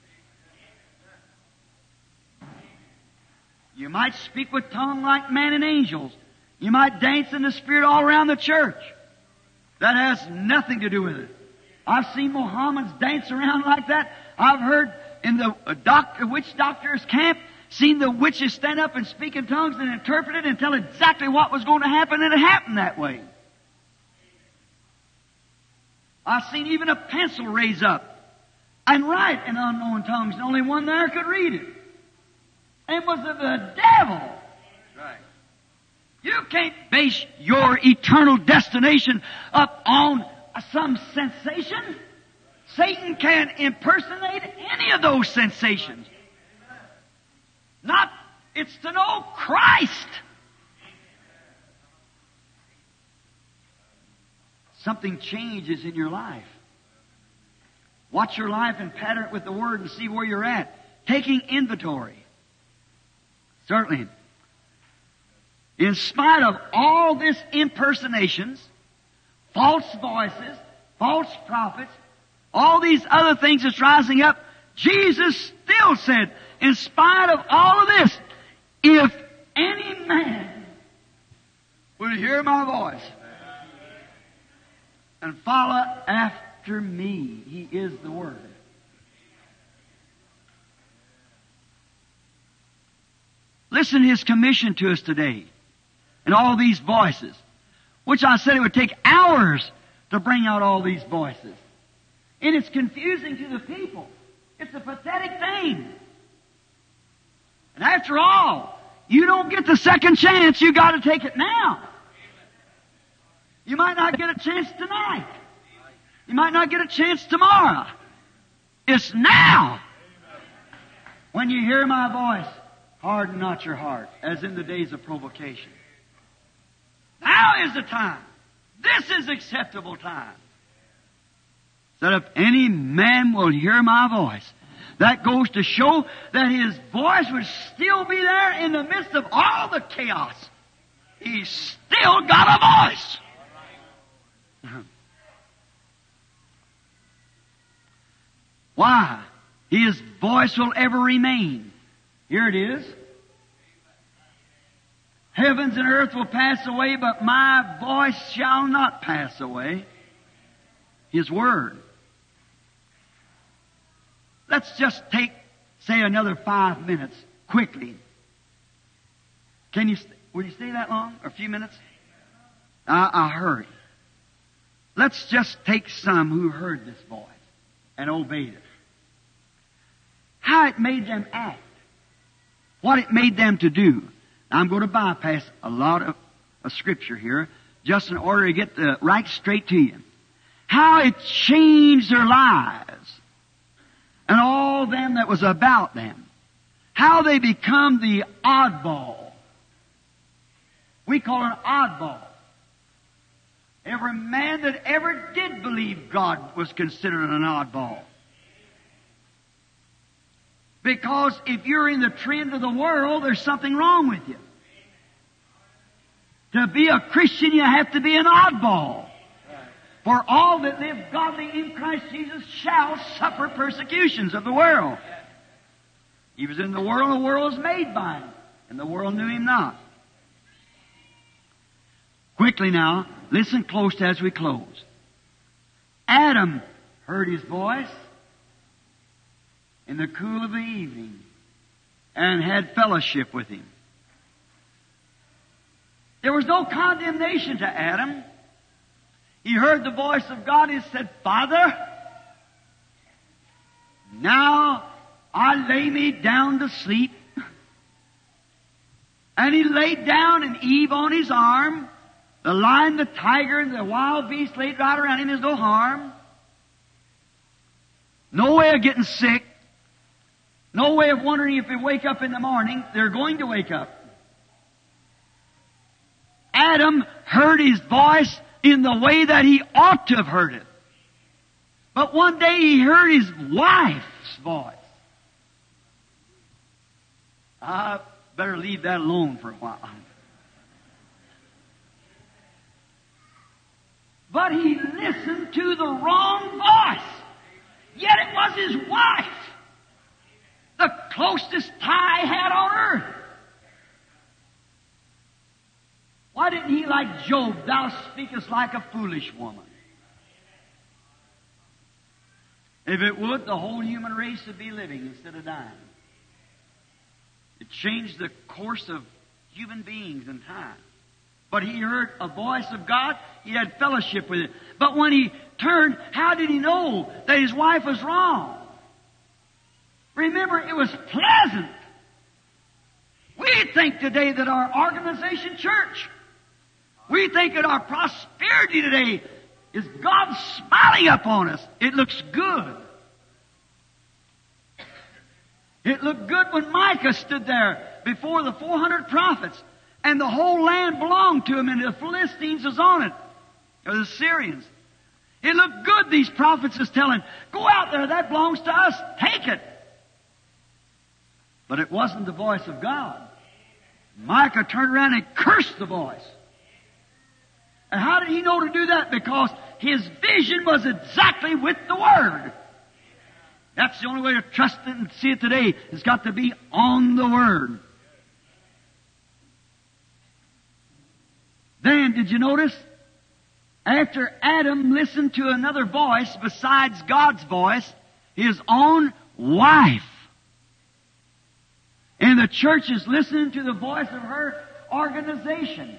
You might speak with tongue like man and angels. You might dance in the Spirit all around the church. That has nothing to do with it. I've seen Mohammedans dance around like that. I've heard in the doctor, witch doctor's camp, seen the witches stand up and speak in tongues and interpret it and tell exactly what was going to happen, and it happened that way. I've seen even a pencil raise up and write in unknown tongues, and only one there could read it. It was of the devil. Right. You can't base your eternal destination up on some sensation. Satan can impersonate any of those sensations. Not, it's to know Christ. Something changes in your life. Watch your life and pattern it with the Word and see where you're at. Taking inventory. Certainly. In spite of all this impersonations, false voices, false prophets, all these other things that's rising up, Jesus still said, in spite of all of this, if any man will hear my voice and follow after me, he is the Word. Listen to His commission to us today. And all these voices, which I said it would take hours to bring out all these voices. And it's confusing to the people. It's a pathetic thing. And after all, you don't get the second chance. You got to take it now. You might not get a chance tonight. You might not get a chance tomorrow. It's now. When you hear my voice, harden not your heart, as in the days of provocation. Now is the time. This is acceptable time. That if any man will hear my voice, that goes to show that his voice would still be there in the midst of all the chaos. He's still got a voice. Why? His voice will ever remain. Here it is. Heavens and earth will pass away, but my voice shall not pass away. His Word. Let's just take, say, another five minutes, quickly. Can you, will you stay that long? Or a few minutes? I, I hurry. Let's just take some who heard this voice and obeyed it. How it made them act. What it made them to do. Now, I'm going to bypass a lot of, of Scripture here, just in order to get the right straight to you. How it changed their lives, and all them that was about them. How they become the oddball. We call it an oddball. Every man that ever did believe God was considered an oddball. Because if you're in the trend of the world, there's something wrong with you. To be a Christian, you have to be an oddball. For all that live godly in Christ Jesus shall suffer persecutions of the world. He was in the world, the world was made by Him, and the world knew Him not. Quickly now, listen close as we close. Adam heard His voice in the cool of the evening and had fellowship with Him. There was no condemnation to Adam. He heard the voice of God and said, Father, now I lay me down to sleep. And he laid down, and Eve on his arm. The lion, the tiger, and the wild beast laid right around him. There's no harm. No way of getting sick. No way of wondering if they wake up in the morning. They're going to wake up. Adam heard his voice in the way that he ought to have heard it. But one day he heard his wife's voice. I better leave that alone for a while. But he listened to the wrong voice. was his wife. The closest tie he had on earth. Why didn't he, like Job, thou speakest like a foolish woman? If it would, the whole human race would be living instead of dying. It changed the course of human beings in time. But he heard a voice of God. He had fellowship with it. But when he turned, how did he know that his wife was wrong? Remember, it was pleasant. We think today that our organization church, we think that our prosperity today is God smiling upon us. It looks good. It looked good when Micah stood there before the four hundred prophets, and the whole land belonged to him, and the Philistines was on it, or the Syrians. It looked good, these prophets is telling, go out there, that belongs to us, take it. But it wasn't the voice of God. Micah turned around and cursed the voice. And how did he know to do that? Because his vision was exactly with the Word. That's the only way to trust it and see it today. It's got to be on the Word. Then, did you notice? After Adam listened to another voice besides God's voice, his own wife. And the church is listening to the voice of her organization,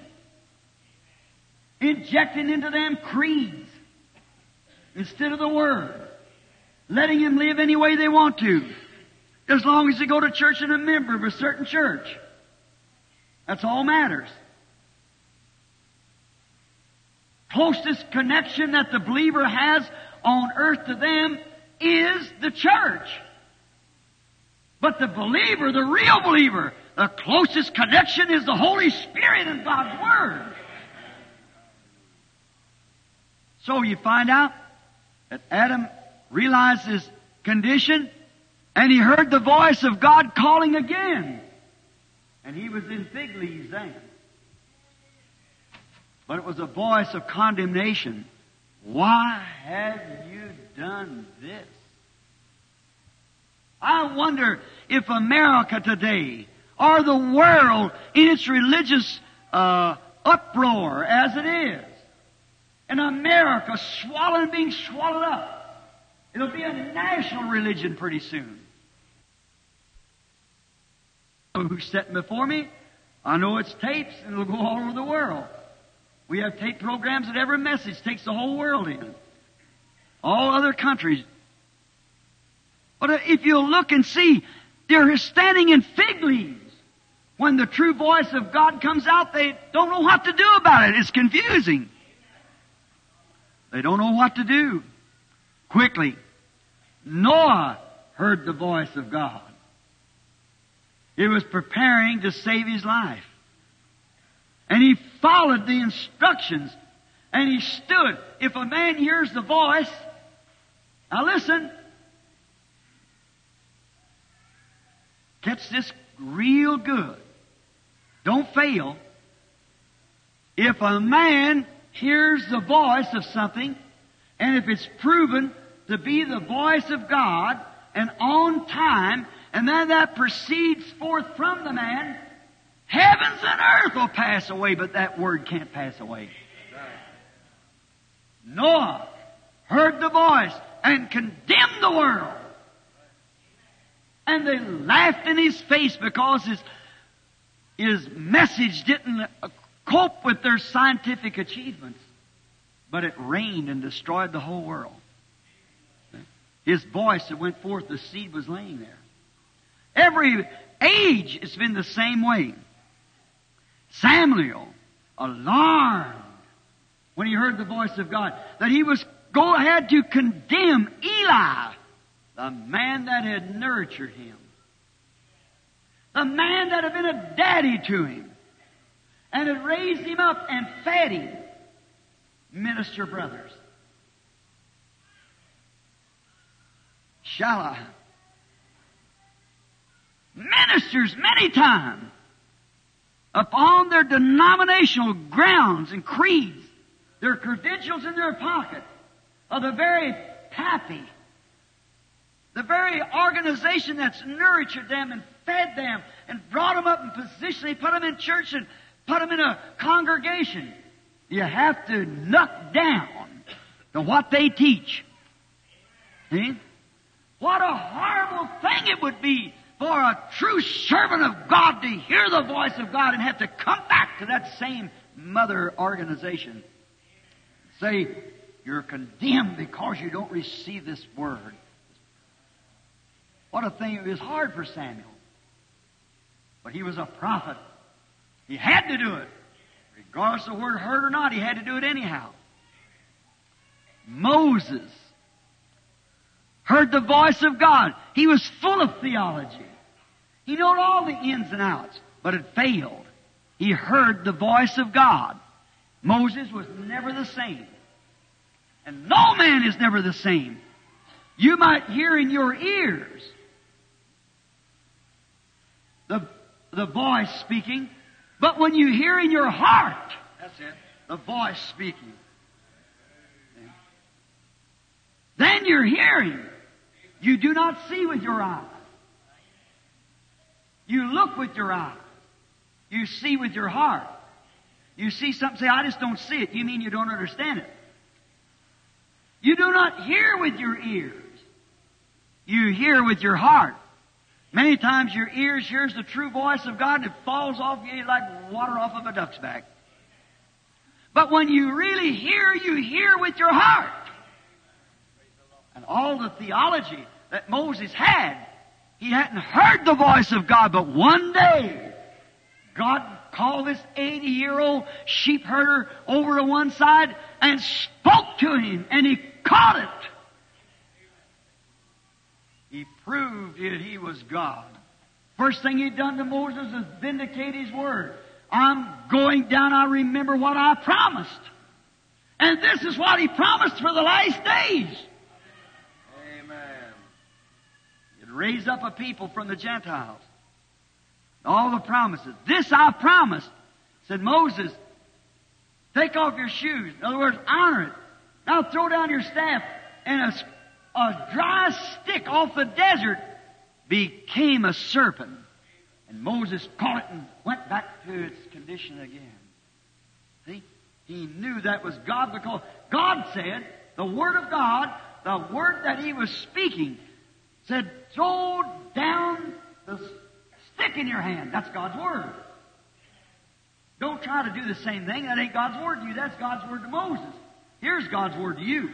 injecting into them creeds instead of the Word, letting them live any way they want to, as long as they go to church and a member of a certain church. That's all matters. Closest connection that the believer has on earth to them is the church. But the believer, the real believer, the closest connection is the Holy Spirit and God's Word. So you find out that Adam realized his condition, and he heard the voice of God calling again. And he was in fig leaves then. But it was a voice of condemnation. Why have you done this? I wonder if America today, or the world in its religious uh, uproar as it is, and America swallowed, being swallowed up, it'll be a national religion pretty soon. Who's sitting before me? I know it's tapes, and it'll go all over the world. We have tape programs that every message takes the whole world in. All other countries. But if you look and see, they're standing in fig leaves. When the true voice of God comes out, they don't know what to do about it. It's confusing. They don't know what to do. Quickly, Noah heard the voice of God. He was preparing to save his life. And he followed the instructions. And he stood. If a man hears the voice, now listen, catch this real good. Don't fail. If a man hears the voice of something, and if it's proven to be the voice of God, and on time, and then that proceeds forth from the man, heavens and earth will pass away, but that word can't pass away. Noah heard the voice and condemned the world. And they laughed in his face because his, his message didn't cope with their scientific achievements. But it rained and destroyed the whole world. His voice that went forth, the seed was laying there. Every age it's been the same way. Samuel, alarmed when he heard the voice of God, that he was go ahead to condemn Eli, the man that had nurtured him, the man that had been a daddy to him, and had raised him up and fed him. Minister brothers, shall I? Ministers many times, upon their denominational grounds and creeds, their credentials in their pocket, are the very pappy The very organization that's nurtured them and fed them and brought them up in position. They put them in church and put them in a congregation. You have to knock down to what they teach. See? What a horrible thing it would be for a true servant of God to hear the voice of God and have to come back to that same mother organization. Say, you're condemned because you don't receive this word. What a thing. It was hard for Samuel. But he was a prophet. He had to do it. Regardless of the word heard or not, he had to do it anyhow. Moses heard the voice of God. He was full of theology. He knew all the ins and outs, but it failed. He heard the voice of God. Moses was never the same. And no man is never the same. You might hear in your ears the, the voice speaking, but when you hear in your heart, that's it, the voice speaking, then you're hearing. You do not see with your eyes. You look with your eyes. You see with your heart. You see something, say, I just don't see it. You mean you don't understand it. You do not hear with your ears. You hear with your heart. Many times your ears hears the true voice of God and it falls off you like water off of a duck's back. But when you really hear, you hear with your heart. And all the theology that Moses had, he hadn't heard the voice of God, but one day God called this eighty-year-old sheep herder over to one side and spoke to him, and he caught it. He proved that he was God. First thing he'd done to Moses is vindicate his word. I'm going down, I remember what I promised. And this is what he promised for the last days. Amen. He'd raise up a people from the Gentiles. All the promises. This I promised. Said Moses, take off your shoes. In other words, honor it. Now throw down your staff, and a, a dry stick off the desert became a serpent. And Moses caught it and went back to its condition again. See? He knew that was God because God said, the Word of God, the Word that He was speaking, said, throw down the stick in your hand. That's God's Word. Don't try to do the same thing. That ain't God's Word to you. That's God's Word to Moses. Here's God's Word to you.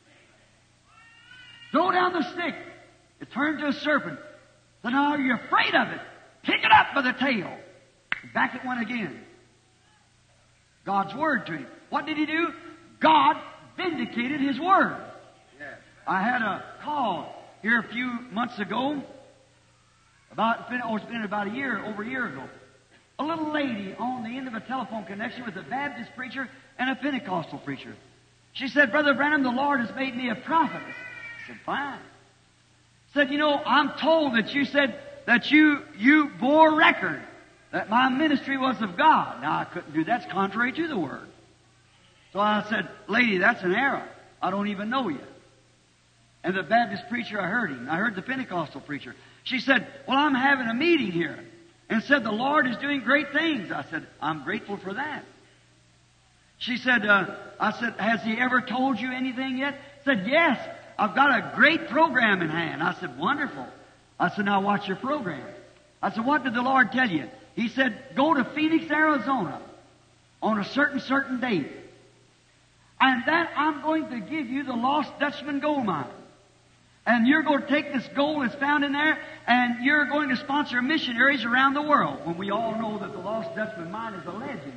Throw down the stick. It turned to a serpent. So now you're afraid of it. Pick it up by the tail. Back it went again. God's Word to him. What did he do? God vindicated His Word. Yes. I had a call here a few months ago. About, oh, it's been about a year, over a year ago. A little lady on the end of a telephone connection with a Baptist preacher and a Pentecostal preacher. She said, Brother Branham, the Lord has made me a prophet. I said, fine. Said, you know, I'm told that you said that you, you bore record that my ministry was of God. Now, I couldn't do that. It's contrary to the Word. So I said, lady, that's an error. I don't even know you. And the Baptist preacher, I heard him. I heard the Pentecostal preacher. She said, well, I'm having a meeting here. And said, the Lord is doing great things. I said, I'm grateful for that. She said, uh, I said, has He ever told you anything yet? Said, yes, I've got a great program in hand. I said, wonderful. I said, now watch your program. I said, what did the Lord tell you? He said, go to Phoenix, Arizona on a certain, certain date. And then I'm going to give you the Lost Dutchman gold mine. And you're going to take this gold that's found in there, and you're going to sponsor missionaries around the world, when we all know that the Lost Dutchman mine is a legend.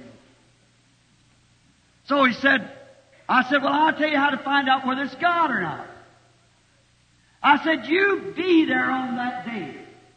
So he said, I said, well, I'll tell you how to find out whether it's God or not. I said, you be there on that day.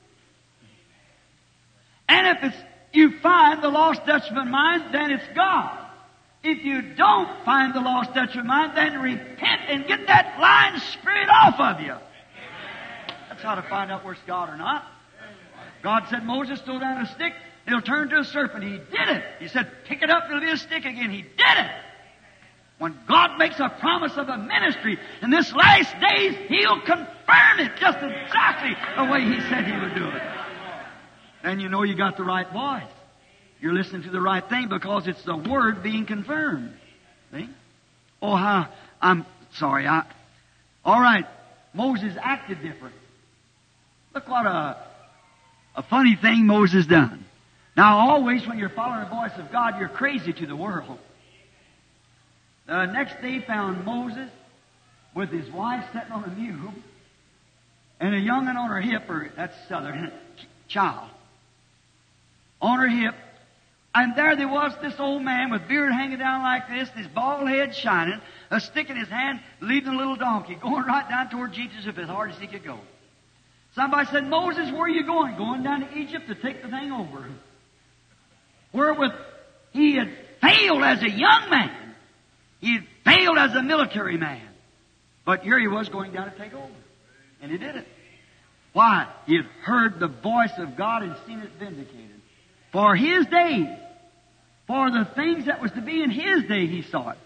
And if it's, you find the Lost Dutchman mine, then it's God. If you don't find the Lost Dutchman mine, then repent and get that lying spirit off of you. That's how to find out where it's God or not. God said, Moses, throw down a stick, it'll turn to a serpent. He did it. He said, pick it up, it'll be a stick again. He did it. When God makes a promise of a ministry in this last days, He'll confirm it just exactly the way He said He would do it. Then you know you got the right voice. You're listening to the right thing because it's the Word being confirmed. See? Oh, how, I'm sorry. I, all right. Moses acted different. Look what a, a funny thing Moses done. Now, always when you're following the voice of God, you're crazy to the world. The next day found Moses with his wife sitting on a mule and a young'un on her hip, or that's southern, child, on her hip. And there there was this old man with beard hanging down like this, his bald head shining, a stick in his hand, leading a little donkey, going right down toward Jesus as hard as he could go. Somebody said, Moses, where are you going? Going down to Egypt to take the thing over. Wherewith he had failed as a young man. He had failed as a military man. But here he was going down to take over. And he did it. Why? He had heard the voice of God and seen it vindicated. For his day, for the things that was to be in his day, he saw it.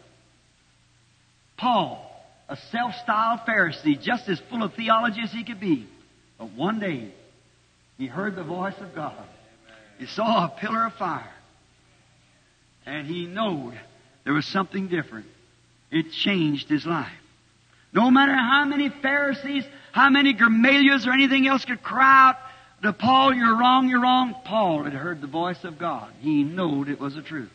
Paul, a self-styled Pharisee, just as full of theology as he could be. But one day, he heard the voice of God. He saw a pillar of fire. And he knew there was something different. It changed his life. No matter how many Pharisees, how many Gamaliels or anything else could cry out to Paul, you're wrong, you're wrong, Paul had heard the voice of God. He knew it was the truth.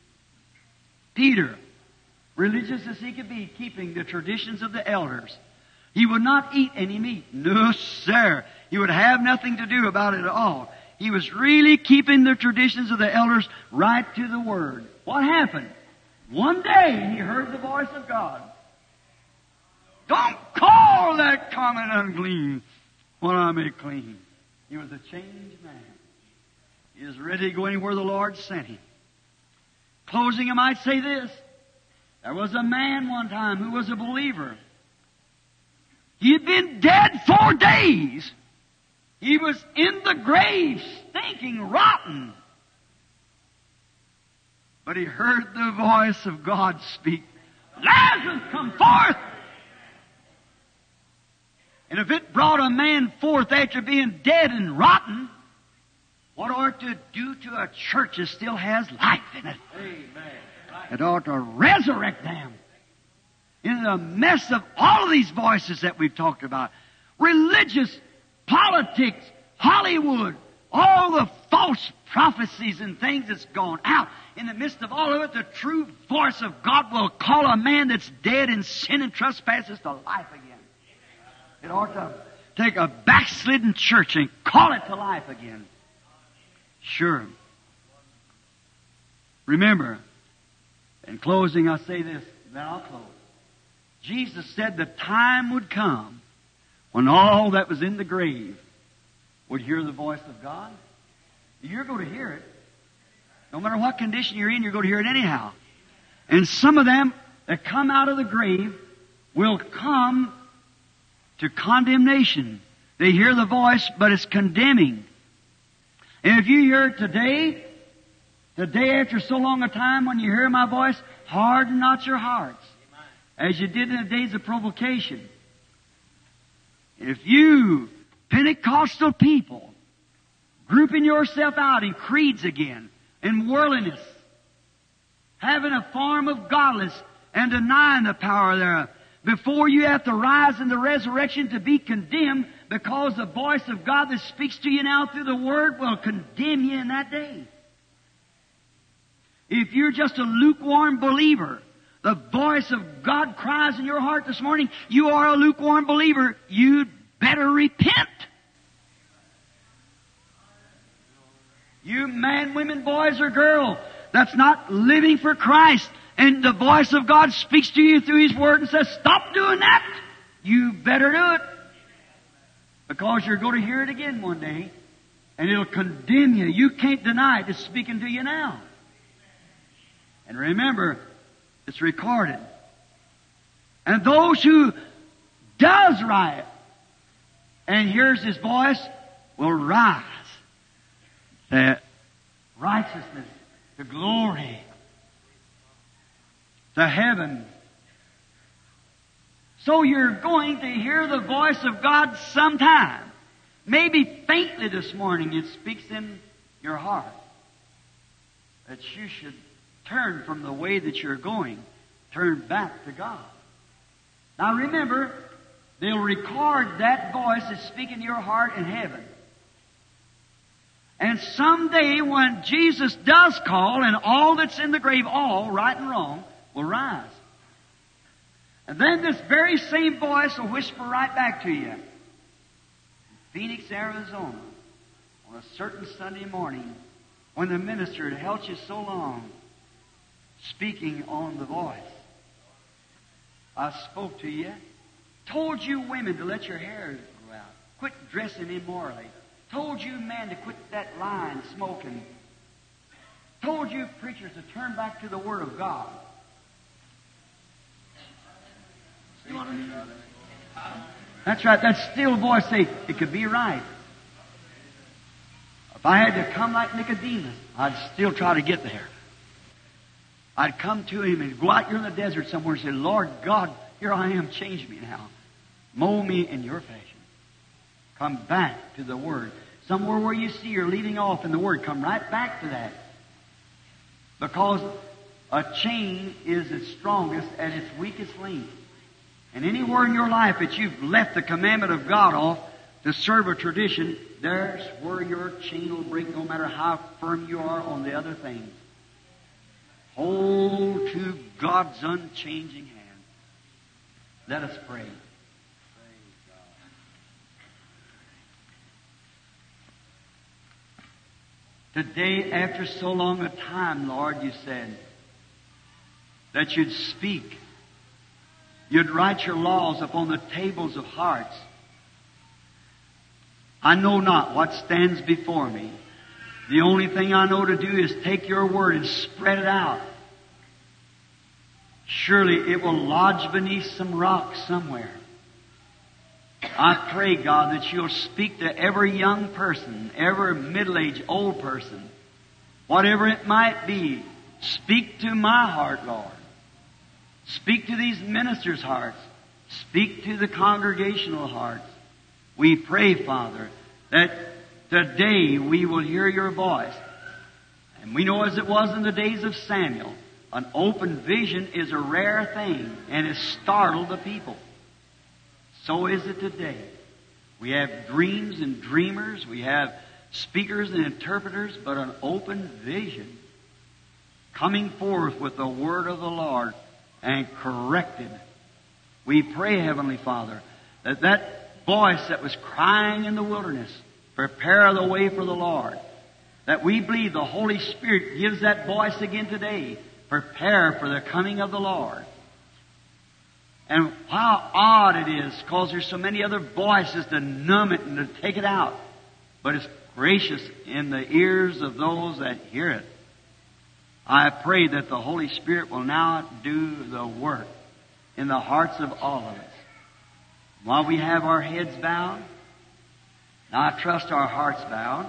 Peter, religious as he could be, keeping the traditions of the elders. He would not eat any meat. No, sir. He would have nothing to do about it at all. He was really keeping the traditions of the elders right to the Word. What happened? One day he heard the voice of God. Don't call that common unclean what I make clean. He was a changed man. He was ready to go anywhere the Lord sent him. Closing, I might say this. There was a man one time who was a believer. He had been dead four days. He was in the grave, stinking rotten. But he heard the voice of God speak, Lazarus, come forth! And if it brought a man forth after being dead and rotten, what ought to do to a church that still has life in it? Amen. It ought to resurrect them. In the mess of all of these voices that we've talked about, religious, politics, Hollywood, all the false prophecies and things that's gone out. In the midst of all of it, the true voice of God will call a man that's dead in sin and trespasses to life again. It ought to take a backslidden church and call it to life again. Sure. Remember, in closing, I say this, then I'll close. Jesus said the time would come when all that was in the grave would hear the voice of God. You're going to hear it. No matter what condition you're in, you're going to hear it anyhow. And some of them that come out of the grave will come to condemnation. They hear the voice, but it's condemning. And if you hear it today, today after so long a time when you hear my voice, harden not your hearts, as you did in the days of provocation. If you, Pentecostal people, grouping yourself out in creeds again, in worldliness, having a form of godlessness and denying the power thereof, before you have to rise in the resurrection to be condemned, because the voice of God that speaks to you now through the Word will condemn you in that day. If you're just a lukewarm believer, the voice of God cries in your heart this morning, you are a lukewarm believer, you'd better repent. You man, women, boys, or girl that's not living for Christ, and the voice of God speaks to you through His Word and says, stop doing that. You better do it. Because you're going to hear it again one day, and it'll condemn you. You can't deny it. It's speaking to you now. And remember, it's recorded. And those who does right and hears His voice will rise to righteousness, to glory. to heaven. So you're going to hear the voice of God sometime. Maybe faintly this morning it speaks in your heart that you should turn from the way that you're going, turn back to God. Now remember, they'll record that voice that's speaking in your heart in heaven. And someday when Jesus does call, and all that's in the grave, all, right and wrong, will rise. And then this very same voice will whisper right back to you. In Phoenix, Arizona, on a certain Sunday morning, when the minister had held you so long, speaking on the voice. I spoke to you, told you women to let your hair grow out, quit dressing immorally, told you men to quit that lying, smoking, told you preachers to turn back to the Word of God. You want to... That's right, that still voice say, it could be right. If I had to come like Nicodemus, I'd still try to get there. I'd come to Him and go out here in the desert somewhere and say, Lord God, here I am, change me now. Mold me in your fashion. Come back to the Word. Somewhere where you see you're leaving off in the Word, come right back to that. Because a chain is its strongest at its weakest link. And anywhere in your life that you've left the commandment of God off to serve a tradition, there's where your chain will break no matter how firm you are on the other things. Hold to God's unchanging hand. Let us pray. Today, after so long a time, Lord, you said that you'd speak. You'd write your laws upon the tables of hearts. I know not what stands before me. The only thing I know to do is take your word and spread it out. Surely it will lodge beneath some rock somewhere. I pray, God, that you'll speak to every young person, every middle-aged old person, whatever it might be. Speak to my heart, Lord. Speak to these ministers' hearts. Speak to the congregational hearts. We pray, Father, that today we will hear your voice. And we know as it was in the days of Samuel, an open vision is a rare thing and it startled the people. So is it today. We have dreams and dreamers, we have speakers and interpreters, but an open vision coming forth with the word of the Lord and corrected. We pray, Heavenly Father, that that voice that was crying in the wilderness, prepare the way for the Lord, that we believe the Holy Spirit gives that voice again today, prepare for the coming of the Lord. And how odd it is, because there's so many other voices to numb it and to take it out. But it's gracious in the ears of those that hear it. I pray that the Holy Spirit will now do the work in the hearts of all of us. While we have our heads bowed, now I trust our hearts bowed.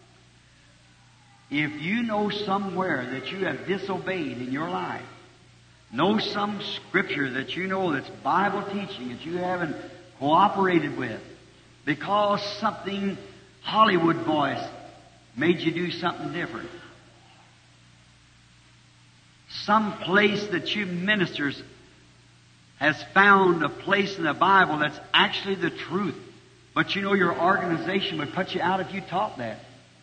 If you know somewhere that you have disobeyed in your life, know some scripture that you know that's Bible teaching that you haven't cooperated with because something Hollywood voice made you do something different. Some place that you ministers has found a place in the Bible that's actually the truth. But you know your organization would put you out if you taught that.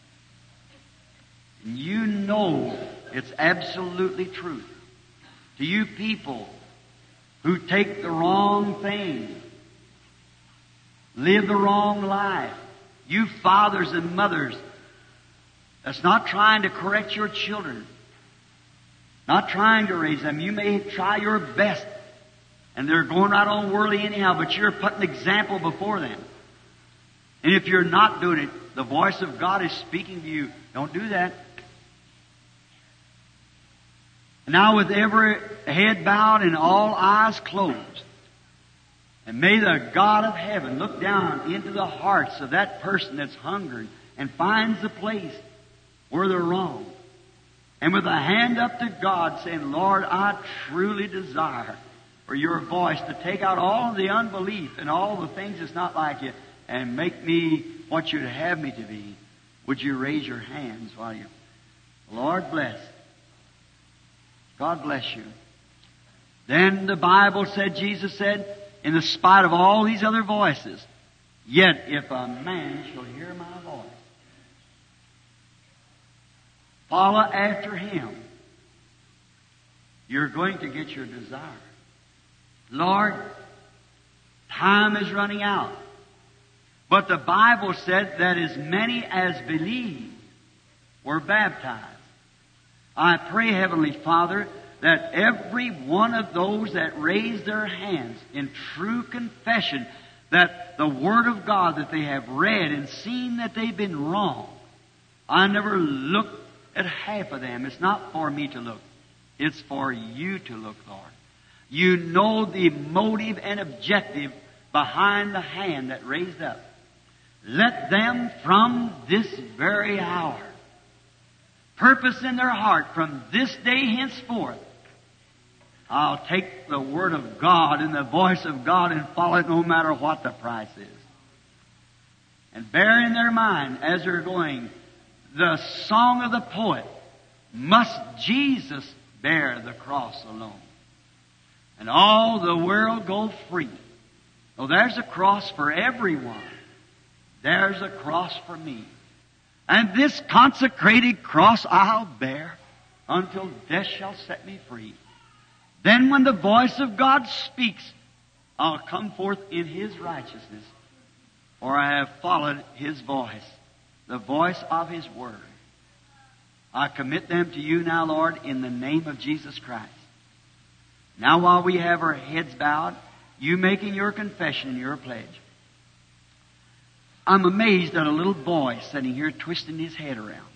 And you know it's absolutely truth. To you people who take the wrong thing, live the wrong life, you fathers and mothers that's not trying to correct your children, not trying to raise them. You may try your best, and they're going right on worldly anyhow, but you're putting an example before them. And if you're not doing it, the voice of God is speaking to you. Don't do that. Now with every head bowed and all eyes closed, and may the God of heaven look down into the hearts of that person that's hungering and finds the place where they're wrong. and with a hand up to God saying, Lord, I truly desire for your voice to take out all the unbelief and all the things that's not like you and make me what you'd have me to be. Would you raise your hands while you... Lord bless. God bless you. Then the Bible said, Jesus said, in the spite of all these other voices, yet if a man shall hear my voice, follow after him, you're going to get your desire. Lord, time is running out. But the Bible said that as many as believed were baptized. I pray, Heavenly Father, that every one of those that raise their hands in true confession that the Word of God that they have read and seen that they've been wrong. I never looked at half of them. It's not for me to look. It's for you to look, Lord. You know the motive and objective behind the hand that raised up. Let them from this very hour purpose in their heart from this day henceforth, I'll take the Word of God and the voice of God and follow it no matter what the price is. And bear in their mind as they're going, the song of the poet, must Jesus bear the cross alone? And all the world go free. Oh, there's a cross for everyone. There's a cross for me. And this consecrated cross I'll bear until death shall set me free. Then when the voice of God speaks, I'll come forth in His righteousness, for I have followed His voice, the voice of His Word. I commit them to you now, Lord, in the name of Jesus Christ. Now while we have our heads bowed, you making your confession and your pledge. I'm amazed at a little boy sitting here twisting his head around.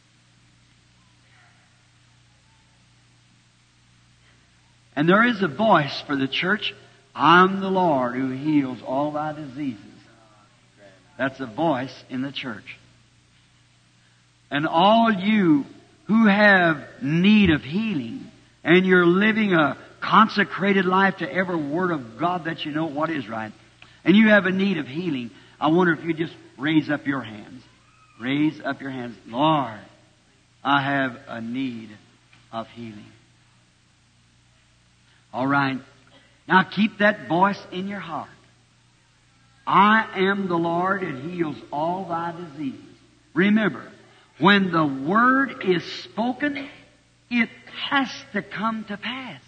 And there is a voice for the church. I'm the Lord who heals all thy diseases. That's a voice in the church. And all you who have need of healing, and you're living a consecrated life to every word of God that you know what is right, and you have a need of healing, I wonder if you just raise up your hands. Raise up your hands. Lord, I have a need of healing. All right. Now keep that voice in your heart. I am the Lord and heals all thy diseases. Remember, when the word is spoken, it has to come to pass.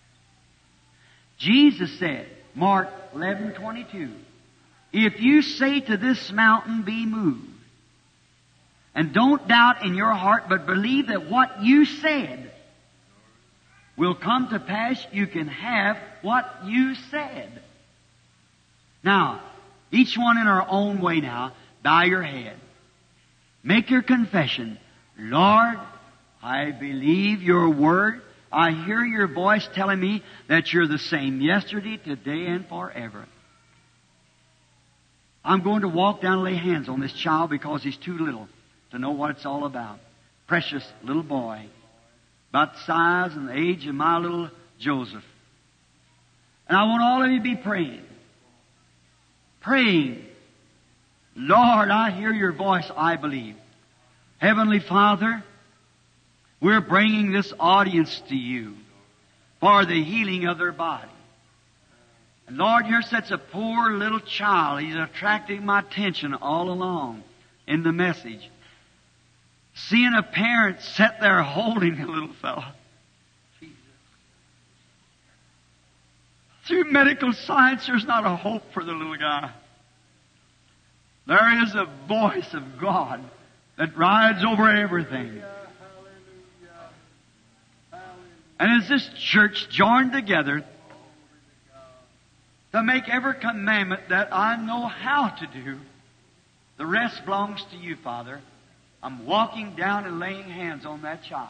Jesus said, Mark eleven twenty-two, if you say to this mountain, be moved, and don't doubt in your heart, but believe that what you said will come to pass, you can have what you said. Now, each one in our own way now, bow your head. Make your confession. Lord, I believe your word. I hear your voice telling me that you're the same yesterday, today, and forever. I'm going to walk down and lay hands on this child because he's too little to know what it's all about. Precious little boy, about the size and the age of my little Joseph. And I want all of you to be praying. Praying. Lord, I hear your voice, I believe. Heavenly Father, we're bringing this audience to you for the healing of their body. And Lord, you're such a poor little child. He's attracting my attention all along in the message. Seeing a parent sit there holding a little fellow. Jesus. Through medical science, there's not a hope for the little guy. There is a voice of God that rides over everything. And as this church joined together to make every commandment that I know how to do, the rest belongs to you, Father. I'm walking down and laying hands on that child.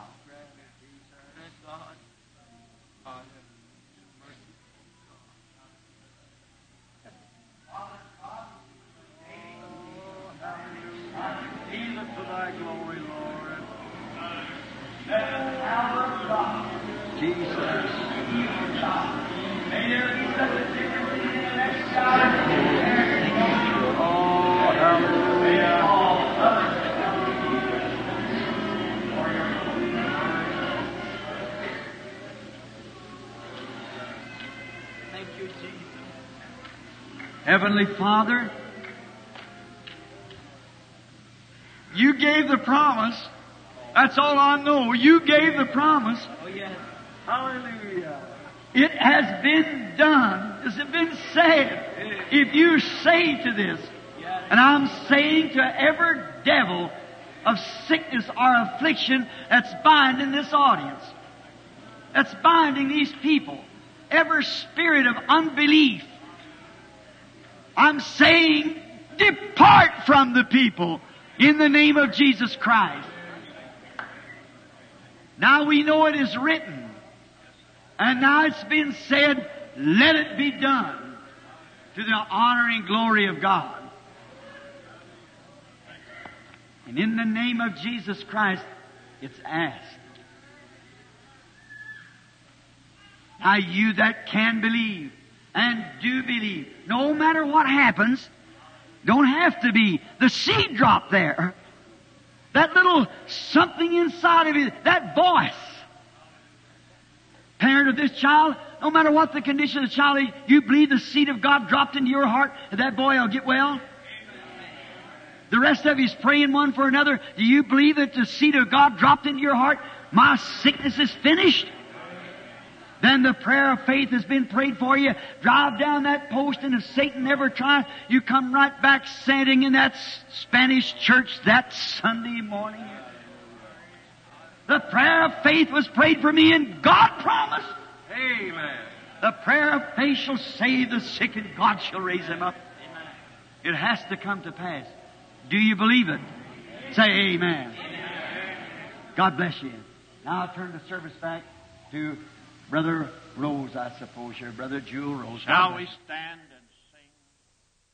Jesus. Oh, hallelujah. Thank you, Jesus. Heavenly Father, You gave the promise. That's all I know. You gave the promise. Oh, yes. Hallelujah. It has been done. Has it been said? If you say to this, and I'm saying to every devil of sickness or affliction that's binding this audience, that's binding these people, every spirit of unbelief, I'm saying, depart from the people in the name of Jesus Christ. Now we know it is written, and now it's been said, let it be done to the honor and glory of God. And in the name of Jesus Christ, it's asked. Now you that can believe and do believe, no matter what happens, don't have to be. The seed drop there. That little something inside of you, that voice. Parent of this child, no matter what the condition of the child is, you believe the seed of God dropped into your heart and that boy will get well? The rest of you's praying one for another. Do you believe that the seed of God dropped into your heart? My sickness is finished. Then the prayer of faith has been prayed for you. Drive down that post, and if Satan never tries, you come right back standing in that Spanish church that Sunday morning. The prayer of faith was prayed for me, and God promised. Amen. The prayer of faith shall save the sick, and God shall raise them up. Amen. It has to come to pass. Do you believe it? Amen. Say amen. Amen. God bless you. Now I'll turn the service back to Brother Rose, I suppose, here. Brother Jewel Rose. Shall we stand?